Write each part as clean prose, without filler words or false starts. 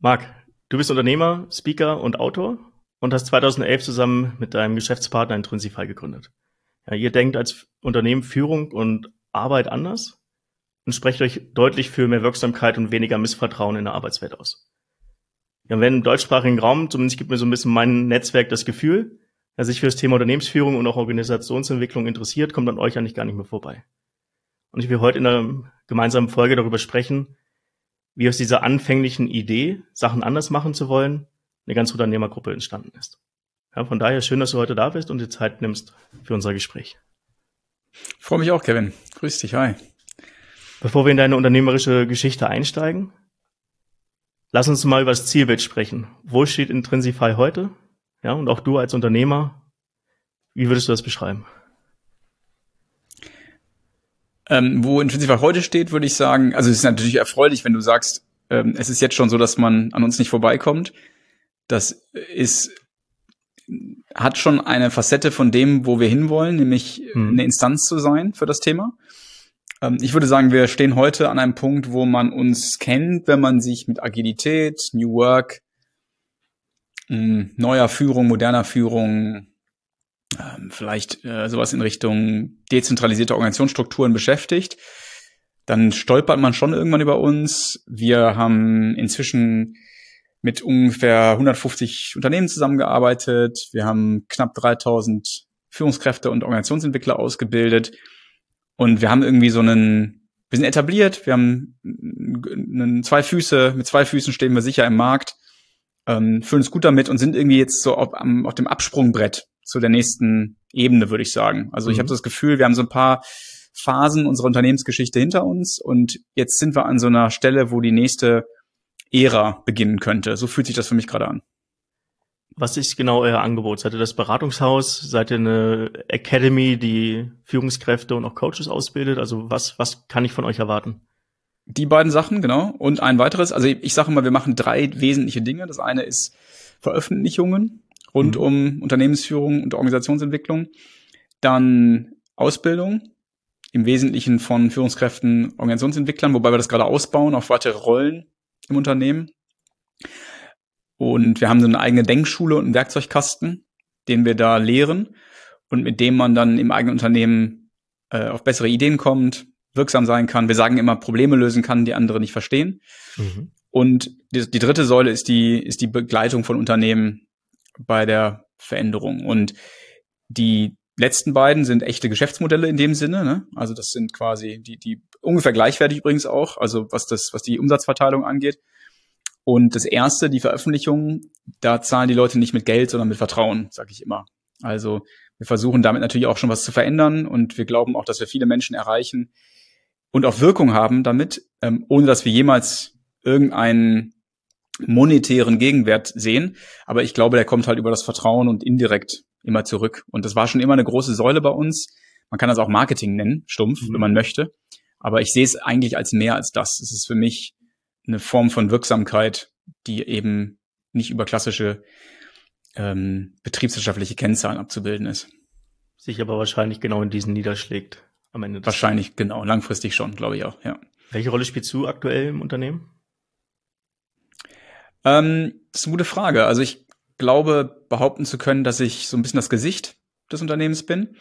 Marc, du bist Unternehmer, Speaker und Autor und hast 2011 zusammen mit deinem Geschäftspartner Intrinsify gegründet. Ja, ihr denkt als Unternehmen Führung und Arbeit anders und sprecht euch deutlich für mehr Wirksamkeit und weniger Missvertrauen in der Arbeitswelt aus. Ja, wenn im deutschsprachigen Raum, zumindest gibt mir so ein bisschen mein Netzwerk das Gefühl, wer sich für das Thema Unternehmensführung und auch Organisationsentwicklung interessiert, kommt an euch eigentlich gar nicht mehr vorbei. Und ich will heute in einer gemeinsamen Folge darüber sprechen, wie aus dieser anfänglichen Idee, Sachen anders machen zu wollen, eine ganze Unternehmergruppe entstanden ist. Ja, von daher schön, dass du heute da bist und die Zeit nimmst für unser Gespräch. Freue mich auch, Kevin. Grüß dich, hi. Bevor wir in deine unternehmerische Geschichte einsteigen, lass uns mal über das Zielbild sprechen. Wo steht Intrinsify heute? Ja, und auch du als Unternehmer, wie würdest du das beschreiben? Wo Intrinsify heute steht, würde ich sagen, also es ist natürlich erfreulich, wenn du sagst, es ist jetzt schon so, dass man an uns nicht vorbeikommt. Hat schon eine Facette von dem, wo wir hinwollen, nämlich eine Instanz zu sein für das Thema. Ich würde sagen, wir stehen heute an einem Punkt, wo man uns kennt, wenn man sich mit Agilität, New Work, neuer Führung, moderner Führung, vielleicht sowas in Richtung dezentralisierte Organisationsstrukturen beschäftigt. Dann stolpert man schon irgendwann über uns. Wir haben inzwischen mit ungefähr 150 Unternehmen zusammengearbeitet. Wir haben knapp 3000 Führungskräfte und Organisationsentwickler ausgebildet. Und wir haben irgendwie wir sind etabliert. Wir haben mit 2 Füßen stehen wir sicher im Markt, fühlen uns gut damit und sind irgendwie jetzt so auf dem Absprungbrett zu der nächsten Ebene, würde ich sagen. Also ich habe das Gefühl, wir haben so ein paar Phasen unserer Unternehmensgeschichte hinter uns und jetzt sind wir an so einer Stelle, wo die nächste Ära beginnen könnte. So fühlt sich das für mich gerade an. Was ist genau euer Angebot? Seid ihr das Beratungshaus? Seid ihr eine Academy, die Führungskräfte und auch Coaches ausbildet? Also was kann ich von euch erwarten? Die beiden Sachen, genau. Und ein weiteres, also ich sage mal, wir machen 3 wesentliche Dinge. Das eine ist Veröffentlichungen rund um Unternehmensführung und Organisationsentwicklung. Dann Ausbildung, im Wesentlichen von Führungskräften, Organisationsentwicklern, wobei wir das gerade ausbauen auf weitere Rollen im Unternehmen. Und wir haben so eine eigene Denkschule und einen Werkzeugkasten, den wir da lehren und mit dem man dann im eigenen Unternehmen auf bessere Ideen kommt, wirksam sein kann. Wir sagen immer, Probleme lösen kann, die andere nicht verstehen. Und die dritte Säule ist die Begleitung von Unternehmen bei der Veränderung. Und die letzten beiden sind echte Geschäftsmodelle in dem Sinne, ne? Also das sind quasi die ungefähr gleichwertig übrigens auch, also was die Umsatzverteilung angeht. Und das erste, die Veröffentlichung, da zahlen die Leute nicht mit Geld, sondern mit Vertrauen, sage ich immer. Also wir versuchen damit natürlich auch schon was zu verändern und wir glauben auch, dass wir viele Menschen erreichen und auch Wirkung haben damit, ohne dass wir jemals irgendeinen monetären Gegenwert sehen. Aber ich glaube, der kommt halt über das Vertrauen und indirekt immer zurück. Und das war schon immer eine große Säule bei uns. Man kann das auch Marketing nennen, stumpf, wenn man möchte. Aber ich sehe es eigentlich als mehr als das. Es ist für mich eine Form von Wirksamkeit, die eben nicht über klassische betriebswirtschaftliche Kennzahlen abzubilden ist. Sich aber wahrscheinlich genau in diesen niederschlägt am Ende. Wahrscheinlich, genau. Langfristig schon, glaube ich auch, ja. Welche Rolle spielst du aktuell im Unternehmen? Das ist eine gute Frage. Also ich glaube, behaupten zu können, dass ich so ein bisschen das Gesicht des Unternehmens bin.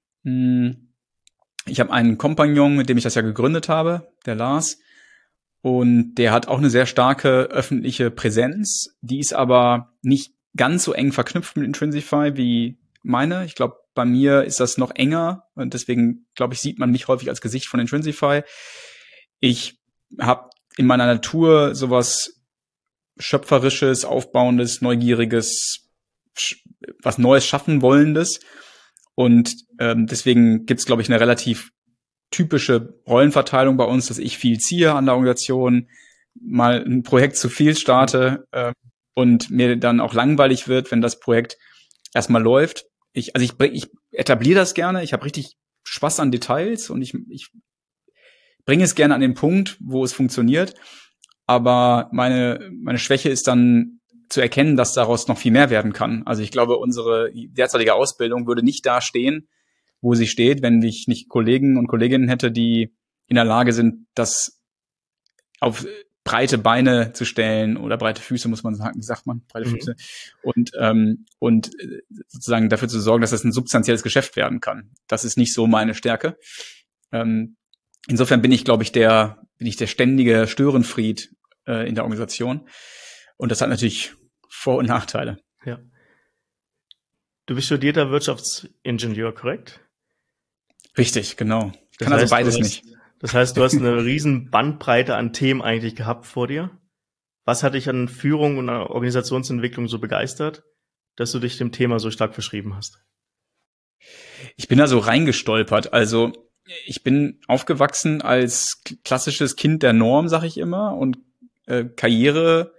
Ich habe einen Kompagnon, mit dem ich das ja gegründet habe, der Lars. Und der hat auch eine sehr starke öffentliche Präsenz. Die ist aber nicht ganz so eng verknüpft mit Intrinsify wie meine. Ich glaube, bei mir ist das noch enger. Und deswegen, glaube ich, sieht man mich häufig als Gesicht von Intrinsify. Ich habe in meiner Natur sowas Schöpferisches, Aufbauendes, Neugieriges, was Neues schaffen wollendes. Und deswegen gibt's, glaube ich, eine relativ typische Rollenverteilung bei uns, dass ich viel ziehe an der Organisation, mal ein Projekt zu viel starte und mir dann auch langweilig wird, wenn das Projekt erstmal läuft. Ich etabliere das gerne, ich habe richtig Spaß an Details und ich bringe es gerne an den Punkt, wo es funktioniert. Aber meine Schwäche ist dann zu erkennen, dass daraus noch viel mehr werden kann. Also ich glaube, unsere derzeitige Ausbildung würde nicht da stehen, wo sie steht, wenn ich nicht Kollegen und Kolleginnen hätte, die in der Lage sind, das auf breite Beine zu stellen oder breite Füße, muss man sagen, wie sagt man, breite Füße, und sozusagen dafür zu sorgen, dass das ein substanzielles Geschäft werden kann. Das ist nicht so meine Stärke. Insofern bin ich, glaube ich, der ständige Störenfried in der Organisation. Und das hat natürlich Vor- und Nachteile. Ja. Du bist studierter Wirtschaftsingenieur, korrekt? Richtig, genau. Ich Das kann also heißt, beides nicht. Das heißt, du hast eine riesen Bandbreite an Themen eigentlich gehabt vor dir. Was hat dich an Führung und an Organisationsentwicklung so begeistert, dass du dich dem Thema so stark verschrieben hast? Ich bin da so reingestolpert. Also ich bin aufgewachsen als klassisches Kind der Norm, sag ich immer, und Karriere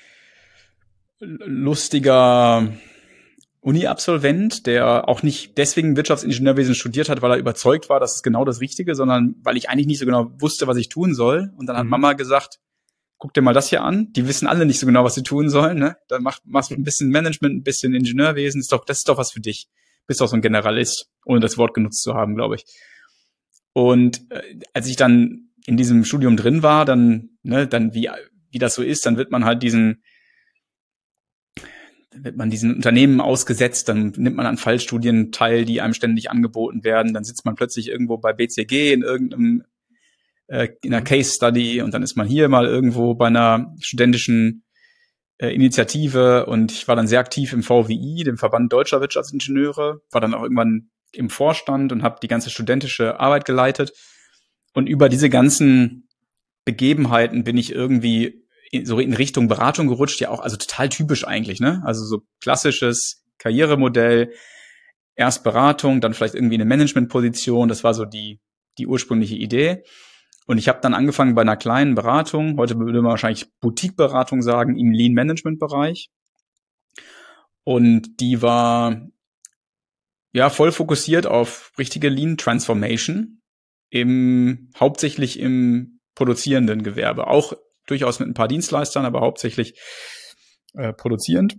lustiger Uni-Absolvent, der auch nicht deswegen Wirtschaftsingenieurwesen studiert hat, weil er überzeugt war, das ist genau das Richtige, sondern weil ich eigentlich nicht so genau wusste, was ich tun soll. Und dann hat Mama gesagt, guck dir mal das hier an. Die wissen alle nicht so genau, was sie tun sollen. Ne? Dann machst ein bisschen Management, ein bisschen Ingenieurwesen. Das ist doch was für dich. Bist doch so ein Generalist, ohne das Wort genutzt zu haben, glaube ich. Und als ich dann in diesem Studium drin war, dann wie das so ist, dann wird man diesen Unternehmen ausgesetzt, dann nimmt man an Fallstudien teil, die einem ständig angeboten werden, dann sitzt man plötzlich irgendwo bei BCG in einer Case Study und dann ist man hier mal irgendwo bei einer studentischen Initiative und ich war dann sehr aktiv im VWI, dem Verband Deutscher Wirtschaftsingenieure, war dann auch irgendwann im Vorstand und habe die ganze studentische Arbeit geleitet und über diese ganzen Begebenheiten bin ich irgendwie so in Richtung Beratung gerutscht, ja auch, also total typisch eigentlich, ne? Also so klassisches Karrieremodell, erst Beratung, dann vielleicht irgendwie eine Managementposition, das war so die ursprüngliche Idee. Und ich habe dann angefangen bei einer kleinen Beratung, heute würde man wahrscheinlich Boutique-Beratung sagen, im Lean-Management-Bereich. Und die war ja voll fokussiert auf richtige Lean-Transformation, hauptsächlich im produzierenden Gewerbe, auch durchaus mit ein paar Dienstleistern, aber hauptsächlich produzierend.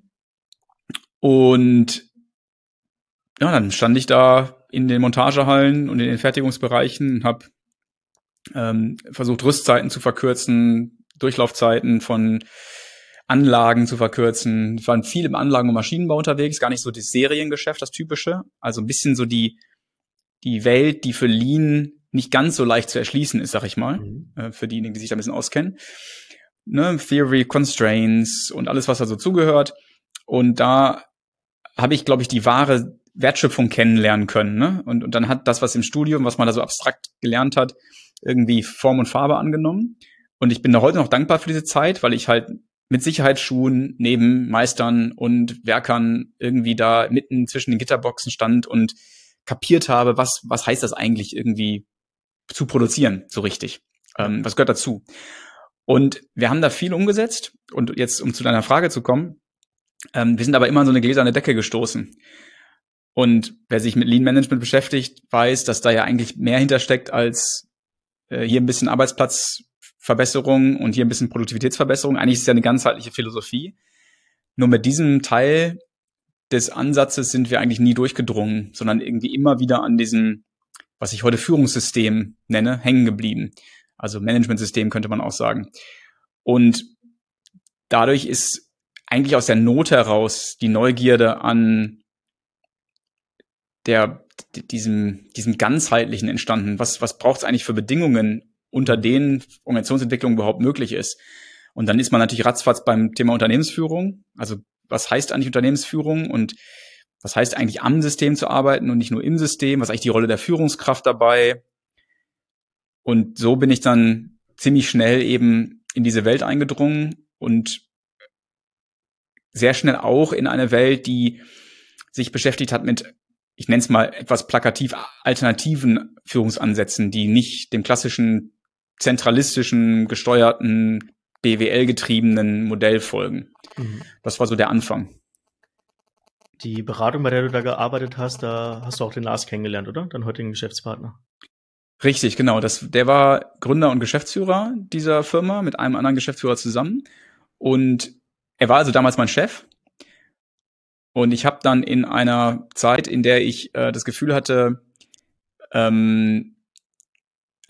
Und ja, dann stand ich da in den Montagehallen und in den Fertigungsbereichen und habe versucht, Rüstzeiten zu verkürzen, Durchlaufzeiten von Anlagen zu verkürzen. Ich war viel im Anlagen- und Maschinenbau unterwegs, gar nicht so das Seriengeschäft, das Typische. Also ein bisschen so die Welt, die für Lean nicht ganz so leicht zu erschließen ist, sag ich mal, für diejenigen, die sich da ein bisschen auskennen. Ne, Theory, Constraints und alles, was da so zugehört. Und da habe ich, glaube ich, die wahre Wertschöpfung kennenlernen können. Ne? Und dann hat das, was im Studium, was man da so abstrakt gelernt hat, irgendwie Form und Farbe angenommen. Und ich bin da heute noch dankbar für diese Zeit, weil ich halt mit Sicherheitsschuhen neben Meistern und Werkern irgendwie da mitten zwischen den Gitterboxen stand und kapiert habe, was heißt das eigentlich irgendwie zu produzieren, so richtig. Was gehört dazu? Und wir haben da viel umgesetzt. Und jetzt, um zu deiner Frage zu kommen, wir sind aber immer an so eine gläserne Decke gestoßen. Und wer sich mit Lean Management beschäftigt, weiß, dass da ja eigentlich mehr hintersteckt als hier ein bisschen Arbeitsplatzverbesserung und hier ein bisschen Produktivitätsverbesserung. Eigentlich ist es ja eine ganzheitliche Philosophie. Nur mit diesem Teil des Ansatzes sind wir eigentlich nie durchgedrungen, sondern irgendwie immer wieder an diesem, was ich heute Führungssystem nenne, hängen geblieben. Also Managementsystem könnte man auch sagen. Und dadurch ist eigentlich aus der Not heraus die Neugierde an diesem ganzheitlichen entstanden. Was braucht es eigentlich für Bedingungen, unter denen Organisationsentwicklung überhaupt möglich ist? Und dann ist man natürlich ratzfatz beim Thema Unternehmensführung. Also was heißt eigentlich Unternehmensführung und was heißt eigentlich am System zu arbeiten und nicht nur im System? Was ist eigentlich die Rolle der Führungskraft dabei? Und so bin ich dann ziemlich schnell eben in diese Welt eingedrungen und sehr schnell auch in eine Welt, die sich beschäftigt hat mit, ich nenne es mal etwas plakativ, alternativen Führungsansätzen, die nicht dem klassischen zentralistischen, gesteuerten, BWL-getriebenen Modell folgen. Das war so der Anfang. Die Beratung, bei der du da gearbeitet hast, da hast du auch den Lars kennengelernt, oder? Deinen heutigen Geschäftspartner. Richtig, genau. Der war Gründer und Geschäftsführer dieser Firma mit einem anderen Geschäftsführer zusammen. Und er war also damals mein Chef. Und ich habe dann in einer Zeit, in der ich das Gefühl hatte, also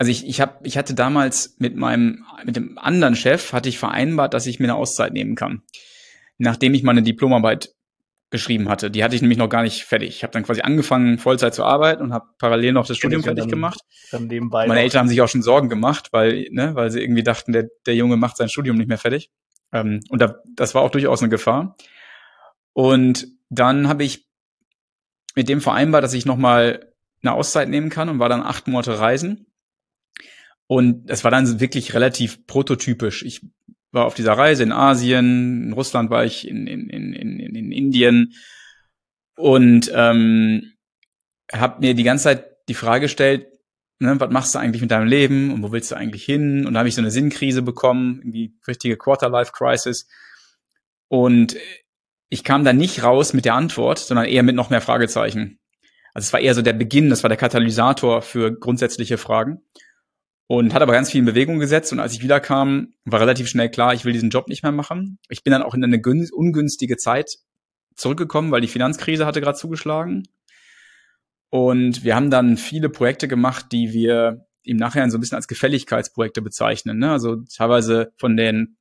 Also ich hatte damals mit dem anderen Chef hatte ich vereinbart, dass ich mir eine Auszeit nehmen kann, nachdem ich meine Diplomarbeit geschrieben hatte. Die hatte ich nämlich noch gar nicht fertig. Ich habe dann quasi angefangen, Vollzeit zu arbeiten und habe parallel noch das Kenn Studium ich ja fertig gemacht. dann nebenbei Meine noch. Eltern haben sich auch schon Sorgen gemacht, weil sie irgendwie dachten, der Junge macht sein Studium nicht mehr fertig. Und das war auch durchaus eine Gefahr. Und dann habe ich mit dem vereinbart, dass ich nochmal eine Auszeit nehmen kann und war dann 8 Monate reisen. Und es war dann wirklich relativ prototypisch. Ich war auf dieser Reise in Asien, in Russland war ich, in Indien und habe mir die ganze Zeit die Frage gestellt, ne, was machst du eigentlich mit deinem Leben und wo willst du eigentlich hin? Und da habe ich so eine Sinnkrise bekommen, irgendwie richtige Quarter-Life-Crisis. Und ich kam da nicht raus mit der Antwort, sondern eher mit noch mehr Fragezeichen. Also es war eher so der Beginn, das war der Katalysator für grundsätzliche Fragen. Und hat aber ganz viel in Bewegung gesetzt. Und als ich wiederkam, war relativ schnell klar, ich will diesen Job nicht mehr machen. Ich bin dann auch in eine ungünstige Zeit zurückgekommen, weil die Finanzkrise hatte gerade zugeschlagen. Und wir haben dann viele Projekte gemacht, die wir im Nachhinein so ein bisschen als Gefälligkeitsprojekte bezeichnen. Ne? Also teilweise von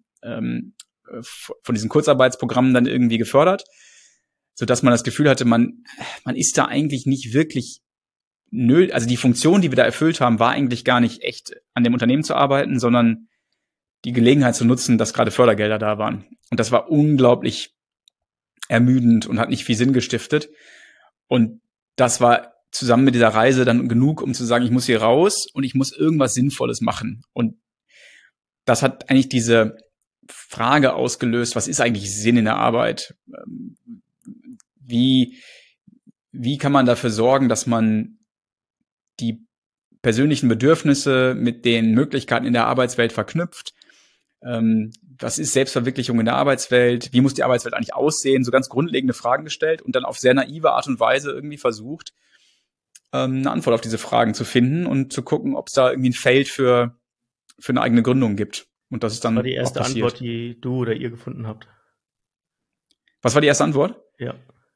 diesen Kurzarbeitsprogrammen dann irgendwie gefördert, sodass man das Gefühl hatte, man ist da eigentlich nicht wirklich also die Funktion, die wir da erfüllt haben, war eigentlich gar nicht echt an dem Unternehmen zu arbeiten, sondern die Gelegenheit zu nutzen, dass gerade Fördergelder da waren. Und das war unglaublich ermüdend und hat nicht viel Sinn gestiftet. Und das war zusammen mit dieser Reise dann genug, um zu sagen, ich muss hier raus und ich muss irgendwas Sinnvolles machen. Und das hat eigentlich diese Frage ausgelöst, was ist eigentlich Sinn in der Arbeit? Wie kann man dafür sorgen, dass man die persönlichen Bedürfnisse mit den Möglichkeiten in der Arbeitswelt verknüpft? Was ist Selbstverwirklichung in der Arbeitswelt? Wie muss die Arbeitswelt eigentlich aussehen? So ganz grundlegende Fragen gestellt und dann auf sehr naive Art und Weise irgendwie versucht, eine Antwort auf diese Fragen zu finden und zu gucken, ob es da irgendwie ein Feld für eine eigene Gründung gibt. Und das ist dann war die erste auch passiert. Antwort, die du oder ihr gefunden habt? Was war die erste Antwort? Ja.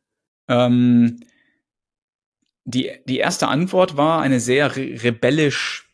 Die erste Antwort war eine sehr rebellisch,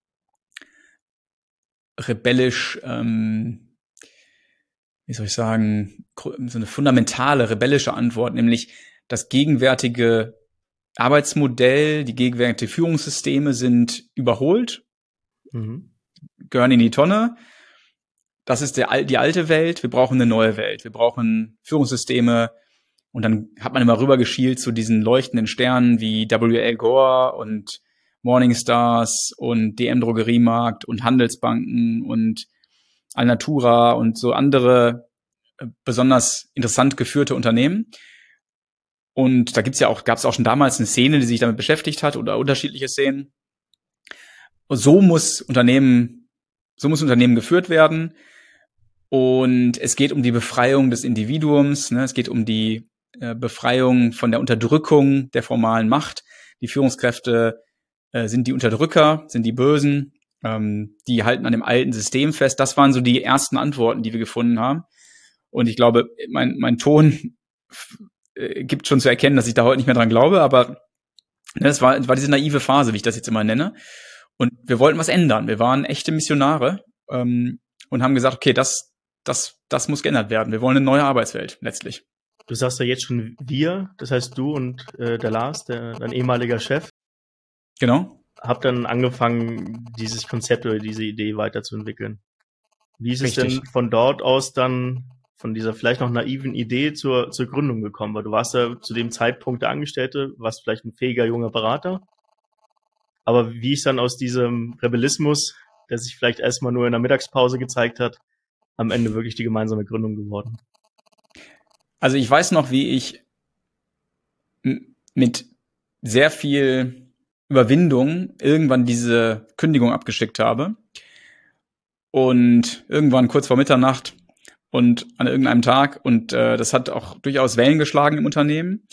wie soll ich sagen, so eine fundamentale rebellische Antwort, nämlich das gegenwärtige Arbeitsmodell, die gegenwärtigen Führungssysteme sind überholt, gehören in die Tonne. Das ist die alte Welt, wir brauchen eine neue Welt, wir brauchen Führungssysteme. Und dann hat man immer rüber geschielt zu diesen leuchtenden Sternen wie W.L. Gore und Morningstars und DM Drogeriemarkt und Handelsbanken und Alnatura und so andere besonders interessant geführte Unternehmen. Und da gab es auch schon damals eine Szene, die sich damit beschäftigt hat oder unterschiedliche Szenen. Und so muss Unternehmen geführt werden. Und es geht um die Befreiung des Individuums, ne? Es geht um die Befreiung von der Unterdrückung der formalen Macht. Die Führungskräfte sind die Unterdrücker, sind die Bösen, die halten an dem alten System fest. Das waren so die ersten Antworten, die wir gefunden haben. Und ich glaube, mein Ton gibt schon zu erkennen, dass ich da heute nicht mehr dran glaube, aber das war diese naive Phase, wie ich das jetzt immer nenne. Und wir wollten was ändern. Wir waren echte Missionare und haben gesagt, okay, das muss geändert werden. Wir wollen eine neue Arbeitswelt letztlich. Du sagst ja jetzt schon wir, das heißt du und der Lars, dein ehemaliger Chef. Genau. Habt dann angefangen, dieses Konzept oder diese Idee weiterzuentwickeln. Wie ist Richtig. es denn von dort aus dann, von dieser vielleicht noch naiven Idee zur Gründung gekommen? Weil du warst ja zu dem Zeitpunkt der Angestellte, warst vielleicht ein fähiger junger Berater. Aber wie ist dann aus diesem Rebellismus, der sich vielleicht erstmal nur in der Mittagspause gezeigt hat, am Ende wirklich die gemeinsame Gründung geworden? Also ich weiß noch, wie ich mit sehr viel Überwindung irgendwann diese Kündigung abgeschickt habe. Und irgendwann kurz vor Mitternacht und an irgendeinem Tag. Und das hat auch durchaus Wellen geschlagen im Unternehmen.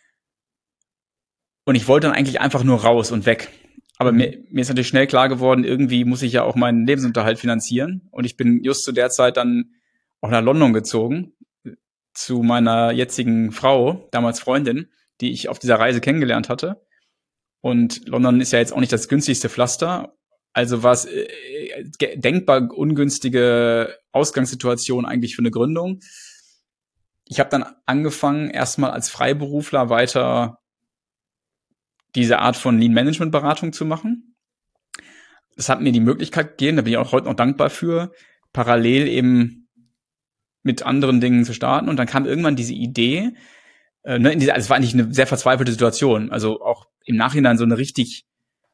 Und ich wollte dann eigentlich einfach nur raus und weg. Aber mir ist natürlich schnell klar geworden, irgendwie muss ich ja auch meinen Lebensunterhalt finanzieren. Und ich bin just zu der Zeit dann auch nach London gezogen, zu meiner jetzigen Frau, damals Freundin, die ich auf dieser Reise kennengelernt hatte. Und London ist ja jetzt auch nicht das günstigste Pflaster. Also was denkbar ungünstige Ausgangssituation eigentlich für eine Gründung. Ich habe dann angefangen, erstmal als Freiberufler weiter diese Art von Lean-Management-Beratung zu machen. Das hat mir die Möglichkeit gegeben, da bin ich auch heute noch dankbar für, parallel eben mit anderen Dingen zu starten. Und dann kam irgendwann diese Idee, es war eigentlich eine sehr verzweifelte Situation. Also auch im Nachhinein so ein richtiger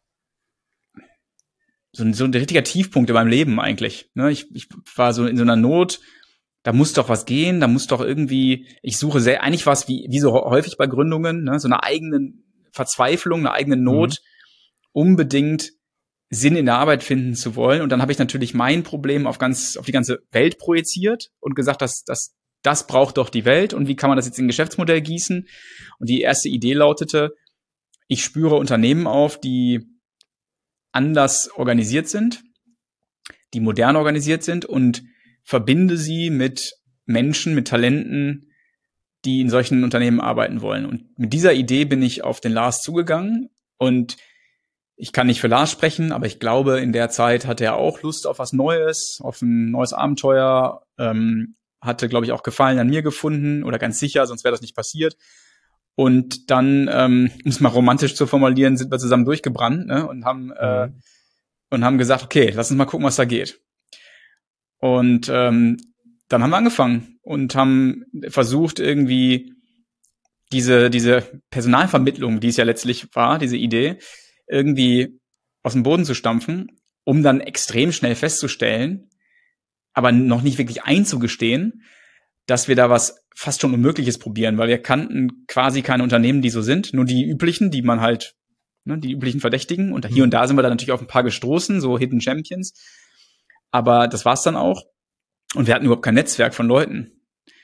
Tiefpunkt in meinem Leben eigentlich. Ich war so in so einer Not, da muss doch was gehen, da muss doch irgendwie, ich suche eigentlich was wie so häufig bei Gründungen, so eine eigene Verzweiflung, eine eigene Not, unbedingt Sinn in der Arbeit finden zu wollen. Und dann habe ich natürlich mein Problem auf die ganze Welt projiziert und gesagt, das braucht doch die Welt und wie kann man das jetzt in ein Geschäftsmodell gießen? Und die erste Idee lautete, ich spüre Unternehmen auf, die anders organisiert sind, die modern organisiert sind und verbinde sie mit Menschen, mit Talenten, die in solchen Unternehmen arbeiten wollen. Und mit dieser Idee bin ich auf den Lars zugegangen und ich kann nicht für Lars sprechen, aber ich glaube, in der Zeit hatte er auch Lust auf was Neues, auf ein neues Abenteuer, hatte, glaube ich, auch Gefallen an mir gefunden oder ganz sicher, sonst wäre das nicht passiert. Und dann, um es mal romantisch zu formulieren, sind wir zusammen durchgebrannt, und haben gesagt, okay, lass uns mal gucken, was da geht. Und dann haben wir angefangen und haben versucht, irgendwie diese Personalvermittlung, die es ja letztlich war, diese Idee, irgendwie aus dem Boden zu stampfen, um dann extrem schnell festzustellen, aber noch nicht wirklich einzugestehen, dass wir da was fast schon Unmögliches probieren, weil wir kannten quasi keine Unternehmen, die so sind, nur die üblichen, die man halt, die üblichen Verdächtigen. Und hier und da sind wir dann natürlich auf ein paar gestoßen, so Hidden Champions. Aber das war's dann auch. Und wir hatten überhaupt kein Netzwerk von Leuten.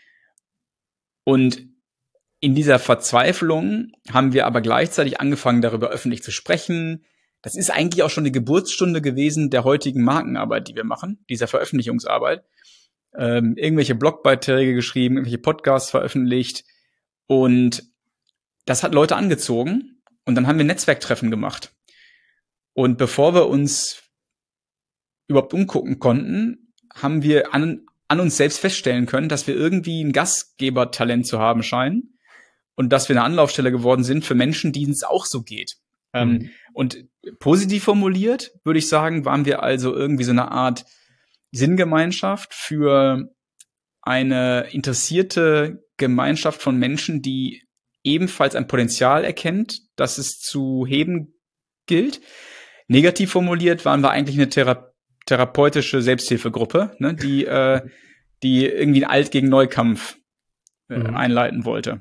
Und in dieser Verzweiflung haben wir aber gleichzeitig angefangen, darüber öffentlich zu sprechen. Das ist eigentlich auch schon die Geburtsstunde gewesen der heutigen Markenarbeit, die wir machen, dieser Veröffentlichungsarbeit. Irgendwelche Blogbeiträge geschrieben, irgendwelche Podcasts veröffentlicht. Und das hat Leute angezogen. Und dann haben wir Netzwerktreffen gemacht. Und bevor wir uns überhaupt umgucken konnten, haben wir an uns selbst feststellen können, dass wir irgendwie ein Gastgebertalent zu haben scheinen. Und dass wir eine Anlaufstelle geworden sind für Menschen, denen es auch so geht. Und positiv formuliert, würde ich sagen, waren wir also irgendwie so eine Art Sinngemeinschaft für eine interessierte Gemeinschaft von Menschen, die ebenfalls ein Potenzial erkennt, das es zu heben gilt. Negativ formuliert waren wir eigentlich eine therapeutische Selbsthilfegruppe, die irgendwie einen Alt gegen Neukampf einleiten wollte.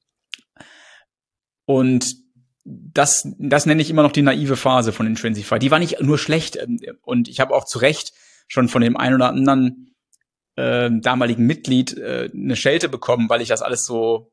Und das nenne ich immer noch die naive Phase von Intrinsify. Die war nicht nur schlecht. Und ich habe auch zu Recht schon von dem einen oder anderen damaligen Mitglied eine Schelte bekommen, weil ich das alles so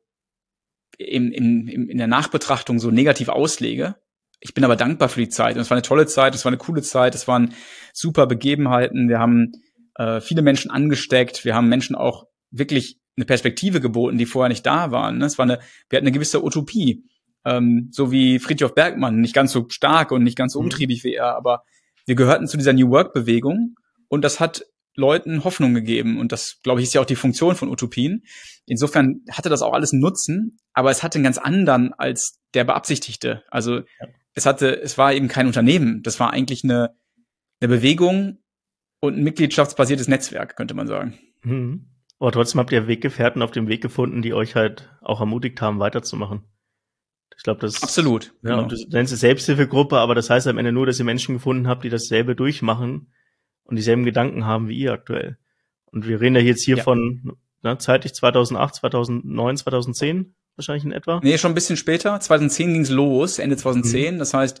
in der Nachbetrachtung so negativ auslege. Ich bin aber dankbar für die Zeit. Und es war eine tolle Zeit, es war eine coole Zeit, es waren super Begebenheiten. Wir haben viele Menschen angesteckt. Wir haben Menschen auch wirklich eine Perspektive geboten, die vorher nicht da waren. Wir hatten eine gewisse Utopie. So wie Frithjof Bergmann, nicht ganz so stark und nicht ganz so umtriebig wie er, aber wir gehörten zu dieser New Work-Bewegung und das hat Leuten Hoffnung gegeben und das, glaube ich, ist ja auch die Funktion von Utopien. Insofern hatte das auch alles einen Nutzen, aber es hatte einen ganz anderen als der beabsichtigte. Also es war eben kein Unternehmen, das war eigentlich eine Bewegung und ein mitgliedschaftsbasiertes Netzwerk, könnte man sagen. Aber trotzdem habt ihr Weggefährten auf dem Weg gefunden, die euch halt auch ermutigt haben, weiterzumachen. Ich glaube, das absolut. Ja, genau. Du nennst es Selbsthilfegruppe, aber das heißt am Ende nur, dass ihr Menschen gefunden habt, die dasselbe durchmachen und dieselben Gedanken haben wie ihr aktuell. Und wir reden ja jetzt hier von zeitlich 2008, 2009, 2010 wahrscheinlich in etwa. Nee, schon ein bisschen später. 2010 ging's los, Ende 2010. Das heißt,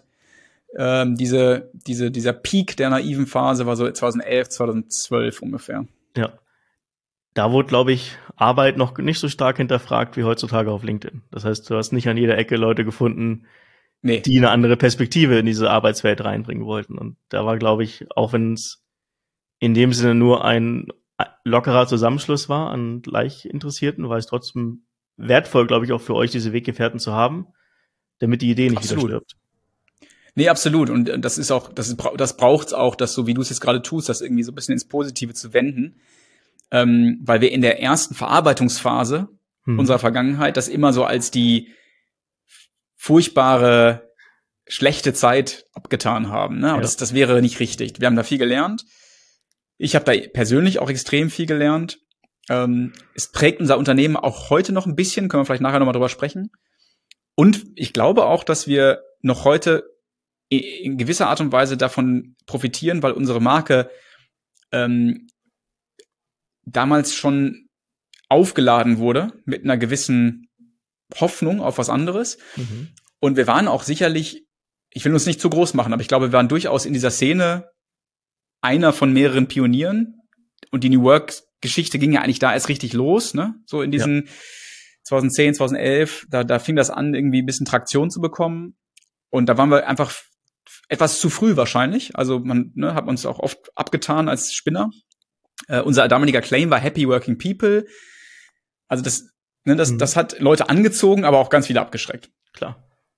dieser Peak der naiven Phase war so 2011, 2012 ungefähr. Ja. Da wurde, glaube ich, Arbeit noch nicht so stark hinterfragt wie heutzutage auf LinkedIn. Das heißt, du hast nicht an jeder Ecke Leute gefunden, die eine andere Perspektive in diese Arbeitswelt reinbringen wollten. Und da war, glaube ich, auch wenn es in dem Sinne nur ein lockerer Zusammenschluss war an Gleichinteressierten, war es trotzdem wertvoll, glaube ich, auch für euch, diese Weggefährten zu haben, damit die Idee nicht wieder stirbt. Nee, absolut. Und das ist auch, das braucht's auch, dass so wie du es jetzt gerade tust, das irgendwie so ein bisschen ins Positive zu wenden. Weil wir in der ersten Verarbeitungsphase unserer Vergangenheit das immer so als die furchtbare, schlechte Zeit abgetan haben. Ne? Aber das wäre nicht richtig. Wir haben da viel gelernt. Ich habe da persönlich auch extrem viel gelernt. Es prägt unser Unternehmen auch heute noch ein bisschen, können wir vielleicht nachher nochmal drüber sprechen. Und ich glaube auch, dass wir noch heute in gewisser Art und Weise davon profitieren, weil unsere Marke damals schon aufgeladen wurde mit einer gewissen Hoffnung auf was anderes. Und wir waren auch sicherlich, ich will uns nicht zu groß machen, aber ich glaube, wir waren durchaus in dieser Szene einer von mehreren Pionieren. Und die New Work-Geschichte ging ja eigentlich da erst richtig los, ne? So in diesen 2010, 2011, da fing das an, irgendwie ein bisschen Traktion zu bekommen. Und da waren wir einfach etwas zu früh wahrscheinlich. Also man hat uns auch oft abgetan als Spinner. Unser damaliger Claim war Happy Working People. Also das hat Leute angezogen, aber auch ganz viele abgeschreckt. Klar.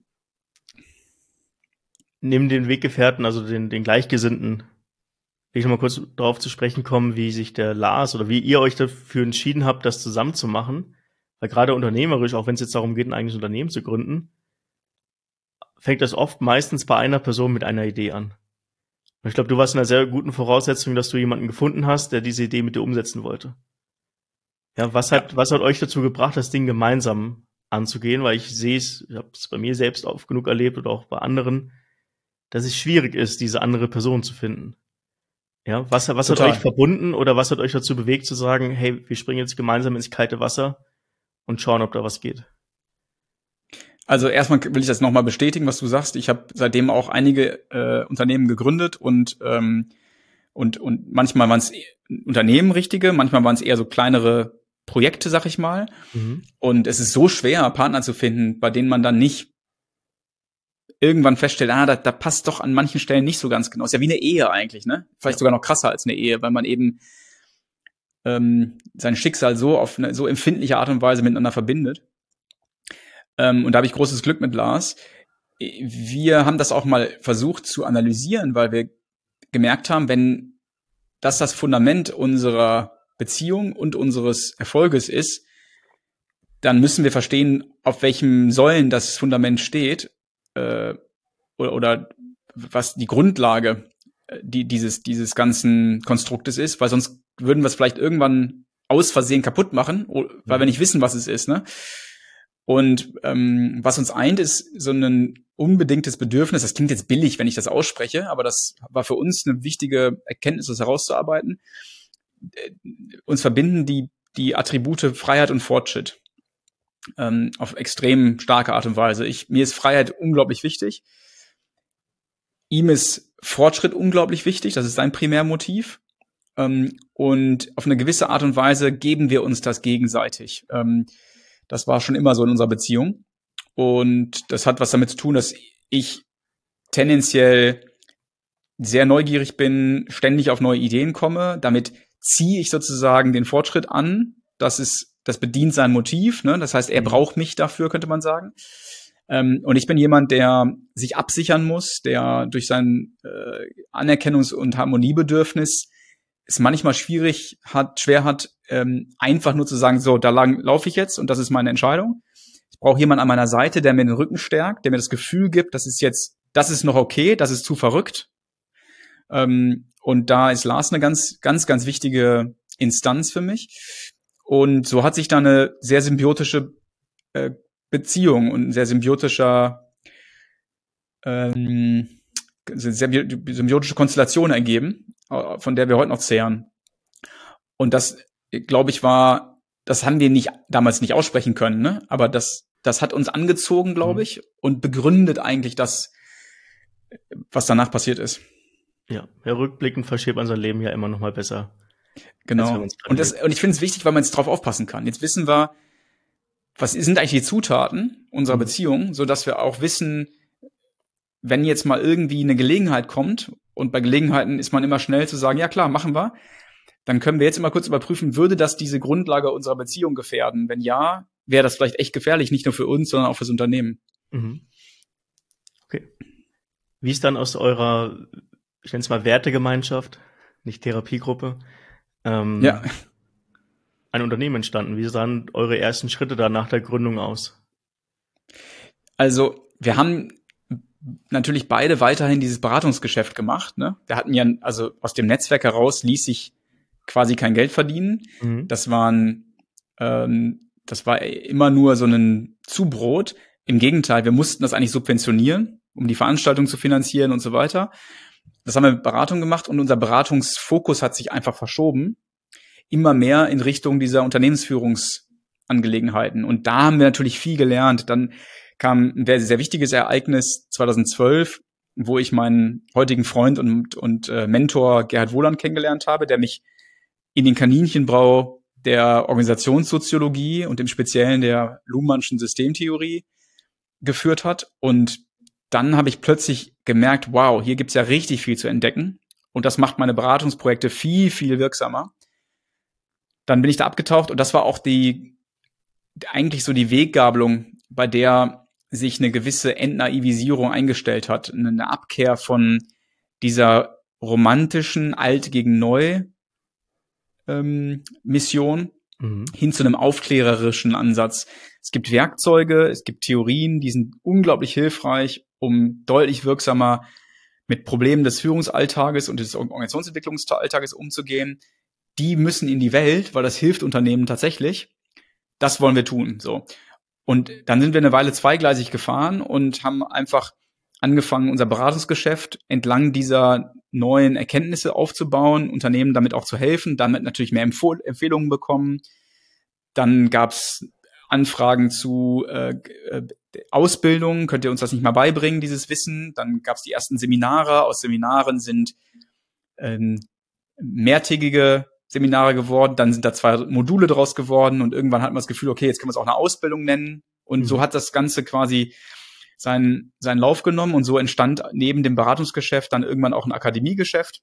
Neben den Weggefährten, also den Gleichgesinnten, will ich noch mal kurz darauf zu sprechen kommen, wie sich der Lars oder wie ihr euch dafür entschieden habt, das zusammen zu machen. Weil gerade unternehmerisch, auch wenn es jetzt darum geht, ein eigenes Unternehmen zu gründen, fängt das oft meistens bei einer Person mit einer Idee an. Und ich glaube, du warst in einer sehr guten Voraussetzung, dass du jemanden gefunden hast, der diese Idee mit dir umsetzen wollte. Ja, was hat euch dazu gebracht, das Ding gemeinsam anzugehen? Weil ich sehe es, ich habe es bei mir selbst oft genug erlebt oder auch bei anderen, dass es schwierig ist, diese andere Person zu finden. Ja, was hat euch verbunden oder was hat euch dazu bewegt zu sagen, hey, wir springen jetzt gemeinsam ins kalte Wasser und schauen, ob da was geht? Also erstmal will ich das nochmal bestätigen, was du sagst. Ich habe seitdem auch einige Unternehmen gegründet und manchmal waren es Unternehmen richtige, manchmal waren es eher so kleinere Projekte, sag ich mal. Und es ist so schwer, Partner zu finden, bei denen man dann nicht irgendwann feststellt, da passt doch an manchen Stellen nicht so ganz genau. Ist ja wie eine Ehe eigentlich, ne? Vielleicht sogar noch krasser als eine Ehe, weil man eben sein Schicksal so auf eine so empfindliche Art und Weise miteinander verbindet. Und da habe ich großes Glück mit Lars. Wir haben das auch mal versucht zu analysieren, weil wir gemerkt haben, wenn das Fundament unserer Beziehung und unseres Erfolges ist, dann müssen wir verstehen, auf welchem Säulen das Fundament steht oder was die Grundlage dieses ganzen Konstruktes ist, weil sonst würden wir es vielleicht irgendwann aus Versehen kaputt machen, weil wir nicht wissen, was es ist, ne? Und was uns eint, ist so ein unbedingtes Bedürfnis. Das klingt jetzt billig, wenn ich das ausspreche, aber das war für uns eine wichtige Erkenntnis, das herauszuarbeiten. Uns verbinden die Attribute Freiheit und Fortschritt auf extrem starke Art und Weise. Mir ist Freiheit unglaublich wichtig. Ihm ist Fortschritt unglaublich wichtig. Das ist sein Primärmotiv. Und auf eine gewisse Art und Weise geben wir uns das gegenseitig. Das war schon immer so in unserer Beziehung. Und das hat was damit zu tun, dass ich tendenziell sehr neugierig bin, ständig auf neue Ideen komme. Damit ziehe ich sozusagen den Fortschritt an. Das bedient sein Motiv, ne? Das heißt, er braucht mich dafür, könnte man sagen. Und ich bin jemand, der sich absichern muss, der durch sein Anerkennungs- und Harmoniebedürfnis es manchmal schwer hat, einfach nur zu sagen, so, da lang laufe ich jetzt und das ist meine Entscheidung. Ich brauche jemanden an meiner Seite, der mir den Rücken stärkt, der mir das Gefühl gibt, das ist noch okay, das ist zu verrückt. Und da ist Lars eine ganz, ganz, ganz wichtige Instanz für mich. Und so hat sich da eine sehr symbiotische Beziehung und ein sehr symbiotische Konstellation ergeben, von der wir heute noch zehren. Und das, glaube ich, das haben wir damals nicht aussprechen können, ne? Aber das hat uns angezogen, glaube ich, und begründet eigentlich das, was danach passiert ist. Ja, rückblickend versteht man sein Leben ja immer noch mal besser. Genau. Und ich finde es wichtig, weil man jetzt drauf aufpassen kann. Jetzt wissen wir, was sind eigentlich die Zutaten unserer Beziehung, so dass wir auch wissen, wenn jetzt mal irgendwie eine Gelegenheit kommt, und bei Gelegenheiten ist man immer schnell zu sagen, ja klar, machen wir, dann können wir jetzt immer kurz überprüfen, würde das diese Grundlage unserer Beziehung gefährden? Wenn ja, wäre das vielleicht echt gefährlich, nicht nur für uns, sondern auch fürs Unternehmen. Okay. Wie ist dann aus eurer, ich nenne es mal Wertegemeinschaft, nicht Therapiegruppe, Ja, ähm, ein Unternehmen entstanden? Wie sahen eure ersten Schritte da nach der Gründung aus? also wir haben natürlich beide weiterhin dieses Beratungsgeschäft gemacht. Ne? Wir hatten ja, also aus dem Netzwerk heraus ließ sich quasi kein Geld verdienen. Mhm. Das war immer nur so ein Zubrot. Im Gegenteil, wir mussten das eigentlich subventionieren, um die Veranstaltung zu finanzieren und so weiter. Das haben wir mit Beratung gemacht und unser Beratungsfokus hat sich einfach verschoben. Immer mehr in Richtung dieser Unternehmensführungsangelegenheiten. Und da haben wir natürlich viel gelernt. Dann kam ein sehr, sehr wichtiges Ereignis 2012, wo ich meinen heutigen Freund und Mentor Gerhard Wohland kennengelernt habe, der mich in den Kaninchenbrau der Organisationssoziologie und im Speziellen der Luhmannschen Systemtheorie geführt hat. Und dann habe ich plötzlich gemerkt, wow, hier gibt's ja richtig viel zu entdecken. Und das macht meine Beratungsprojekte viel, viel wirksamer. Dann bin ich da abgetaucht und das war auch eigentlich so die Weggabelung, bei der sich eine gewisse Entnaivisierung eingestellt hat. Eine Abkehr von dieser romantischen Alt gegen Neu Mission Mhm. hin zu einem aufklärerischen Ansatz. Es gibt Werkzeuge, es gibt Theorien, die sind unglaublich hilfreich, um deutlich wirksamer mit Problemen des Führungsalltages und des Organisationsentwicklungsalltages umzugehen. Die müssen in die Welt, weil das hilft Unternehmen tatsächlich. Das wollen wir tun, so. Und dann sind wir eine Weile zweigleisig gefahren und haben einfach angefangen, unser Beratungsgeschäft entlang dieser neuen Erkenntnisse aufzubauen, Unternehmen damit auch zu helfen, damit natürlich mehr Empfehlungen bekommen. Dann gab's Anfragen zu Ausbildung, könnt ihr uns das nicht mal beibringen, dieses Wissen? Dann gab's die ersten Seminare. Aus Seminaren sind mehrtägige Seminare geworden, dann sind da 2 Module draus geworden und irgendwann hat man das Gefühl, okay, jetzt können wir es auch eine Ausbildung nennen. Und so hat das Ganze quasi seinen Lauf genommen und so entstand neben dem Beratungsgeschäft dann irgendwann auch ein Akademiegeschäft.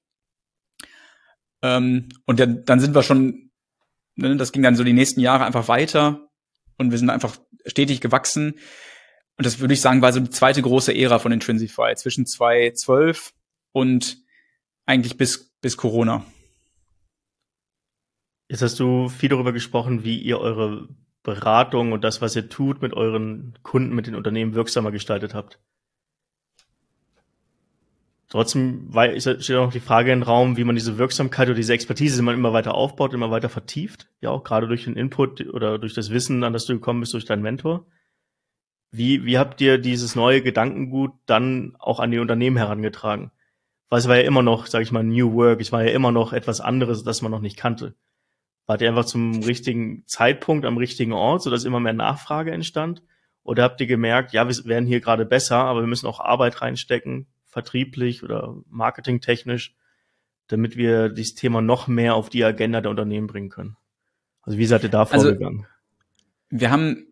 Und dann sind wir schon, ne, das ging dann so die nächsten Jahre einfach weiter und wir sind einfach stetig gewachsen. Und das würde ich sagen, war so die zweite große Ära von Intrinsify, zwischen 2012 und eigentlich bis Corona. Jetzt hast du viel darüber gesprochen, wie ihr eure Beratung und das, was ihr tut, mit euren Kunden, mit den Unternehmen wirksamer gestaltet habt. Trotzdem steht auch noch die Frage im Raum, wie man diese Wirksamkeit oder diese Expertise immer weiter aufbaut, immer weiter vertieft. Ja, auch gerade durch den Input oder durch das Wissen, an das du gekommen bist, durch deinen Mentor. Wie habt ihr dieses neue Gedankengut dann auch an die Unternehmen herangetragen? Weil es war ja immer noch, sage ich mal, New Work, es war ja immer noch etwas anderes, das man noch nicht kannte. Wart ihr einfach zum richtigen Zeitpunkt am richtigen Ort, sodass immer mehr Nachfrage entstand? Oder habt ihr gemerkt, ja, wir werden hier gerade besser, aber wir müssen auch Arbeit reinstecken, vertrieblich oder marketingtechnisch, damit wir dieses Thema noch mehr auf die Agenda der Unternehmen bringen können? Also wie seid ihr da vorgegangen? Wir haben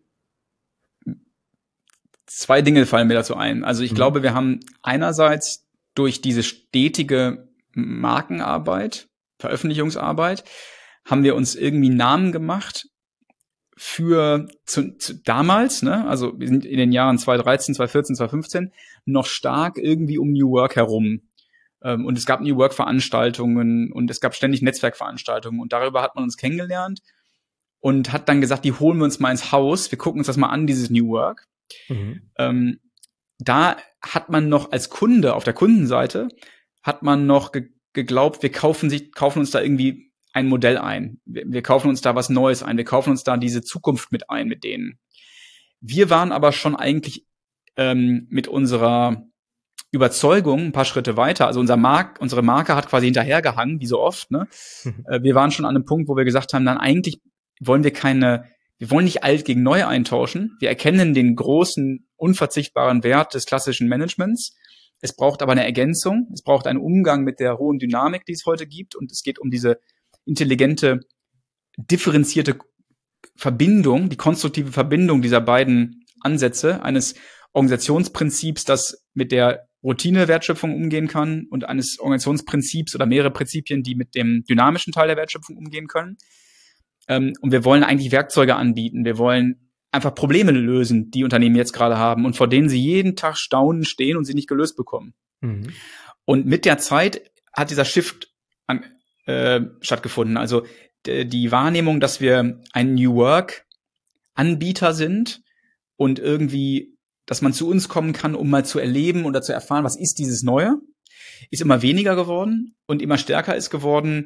2 Dinge fallen mir dazu ein. Also ich glaube, wir haben einerseits durch diese stetige Markenarbeit, Veröffentlichungsarbeit, haben wir uns irgendwie Namen gemacht für damals, ne? Also wir sind in den Jahren 2013, 2014, 2015 noch stark irgendwie um New Work herum. Und es gab New Work Veranstaltungen und es gab ständig Netzwerkveranstaltungen und darüber hat man uns kennengelernt und hat dann gesagt, die holen wir uns mal ins Haus, wir gucken uns das mal an, dieses New Work. Da hat man noch als Kunde, auf der Kundenseite, hat man noch geglaubt, wir kaufen uns da irgendwie ein Modell ein. Wir kaufen uns da was Neues ein. Wir kaufen uns da diese Zukunft mit ein mit denen. Wir waren aber schon eigentlich mit unserer Überzeugung ein paar Schritte weiter. Also unsere Marke hat quasi hinterhergehangen, wie so oft. Ne? Wir waren schon an einem Punkt, wo wir gesagt haben, dann eigentlich wollen wir wollen nicht alt gegen neu eintauschen. Wir erkennen den großen, unverzichtbaren Wert des klassischen Managements. Es braucht aber eine Ergänzung. Es braucht einen Umgang mit der hohen Dynamik, die es heute gibt. Und es geht um diese intelligente, differenzierte Verbindung, die konstruktive Verbindung dieser beiden Ansätze, eines Organisationsprinzips, das mit der Routine-Wertschöpfung umgehen kann und eines Organisationsprinzips oder mehrere Prinzipien, die mit dem dynamischen Teil der Wertschöpfung umgehen können. Und wir wollen eigentlich Werkzeuge anbieten. Wir wollen einfach Probleme lösen, die Unternehmen jetzt gerade haben und vor denen sie jeden Tag staunend stehen und sie nicht gelöst bekommen. Mhm. Und mit der Zeit hat dieser Shift stattgefunden. Also die Wahrnehmung, dass wir ein New Work Anbieter sind und irgendwie, dass man zu uns kommen kann, um mal zu erleben oder zu erfahren, was ist dieses Neue, ist immer weniger geworden und immer stärker ist geworden.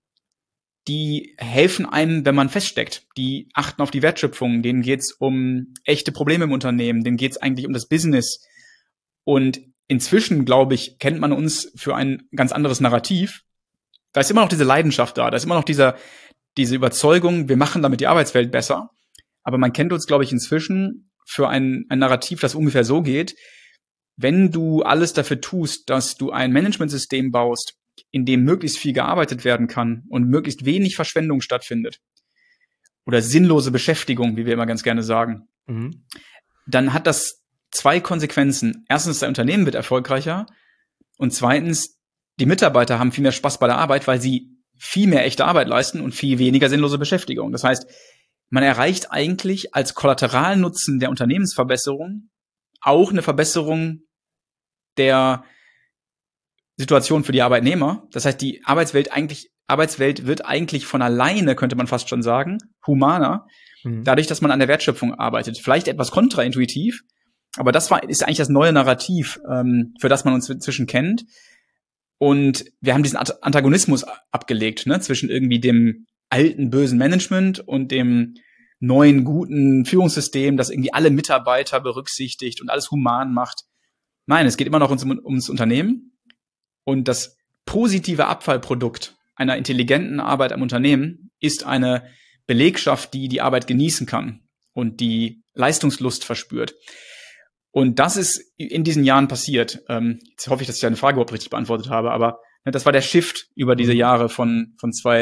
Die helfen einem, wenn man feststeckt. Die achten auf die Wertschöpfung. Denen geht's um echte Probleme im Unternehmen. Denen geht's eigentlich um das Business. Und inzwischen, glaube ich, kennt man uns für ein ganz anderes Narrativ. Da ist immer noch diese Leidenschaft da. Da ist immer noch diese Überzeugung, wir machen damit die Arbeitswelt besser. Aber man kennt uns, glaube ich, inzwischen für ein Narrativ, das ungefähr so geht: Wenn du alles dafür tust, dass du ein Managementsystem baust, in dem möglichst viel gearbeitet werden kann und möglichst wenig Verschwendung stattfindet oder sinnlose Beschäftigung, wie wir immer ganz gerne sagen, dann hat das zwei Konsequenzen. Erstens, das Unternehmen wird erfolgreicher und zweitens, die Mitarbeiter haben viel mehr Spaß bei der Arbeit, weil sie viel mehr echte Arbeit leisten und viel weniger sinnlose Beschäftigung. Das heißt, man erreicht eigentlich als Kollateralnutzen der Unternehmensverbesserung auch eine Verbesserung der Situation für die Arbeitnehmer. Das heißt, die Arbeitswelt wird eigentlich von alleine, könnte man fast schon sagen, humaner, dadurch, dass man an der Wertschöpfung arbeitet. Vielleicht etwas kontraintuitiv, aber ist eigentlich das neue Narrativ, für das man uns inzwischen kennt. Und wir haben diesen Antagonismus abgelegt, ne, zwischen irgendwie dem alten, bösen Management und dem neuen, guten Führungssystem, das irgendwie alle Mitarbeiter berücksichtigt und alles human macht. Nein, es geht immer noch ums Unternehmen. Und das positive Abfallprodukt einer intelligenten Arbeit am Unternehmen ist eine Belegschaft, die die Arbeit genießen kann und die Leistungslust verspürt. Und das ist in diesen Jahren passiert. Jetzt hoffe ich, dass ich deine Frage überhaupt richtig beantwortet habe, aber das war der Shift über diese Jahre von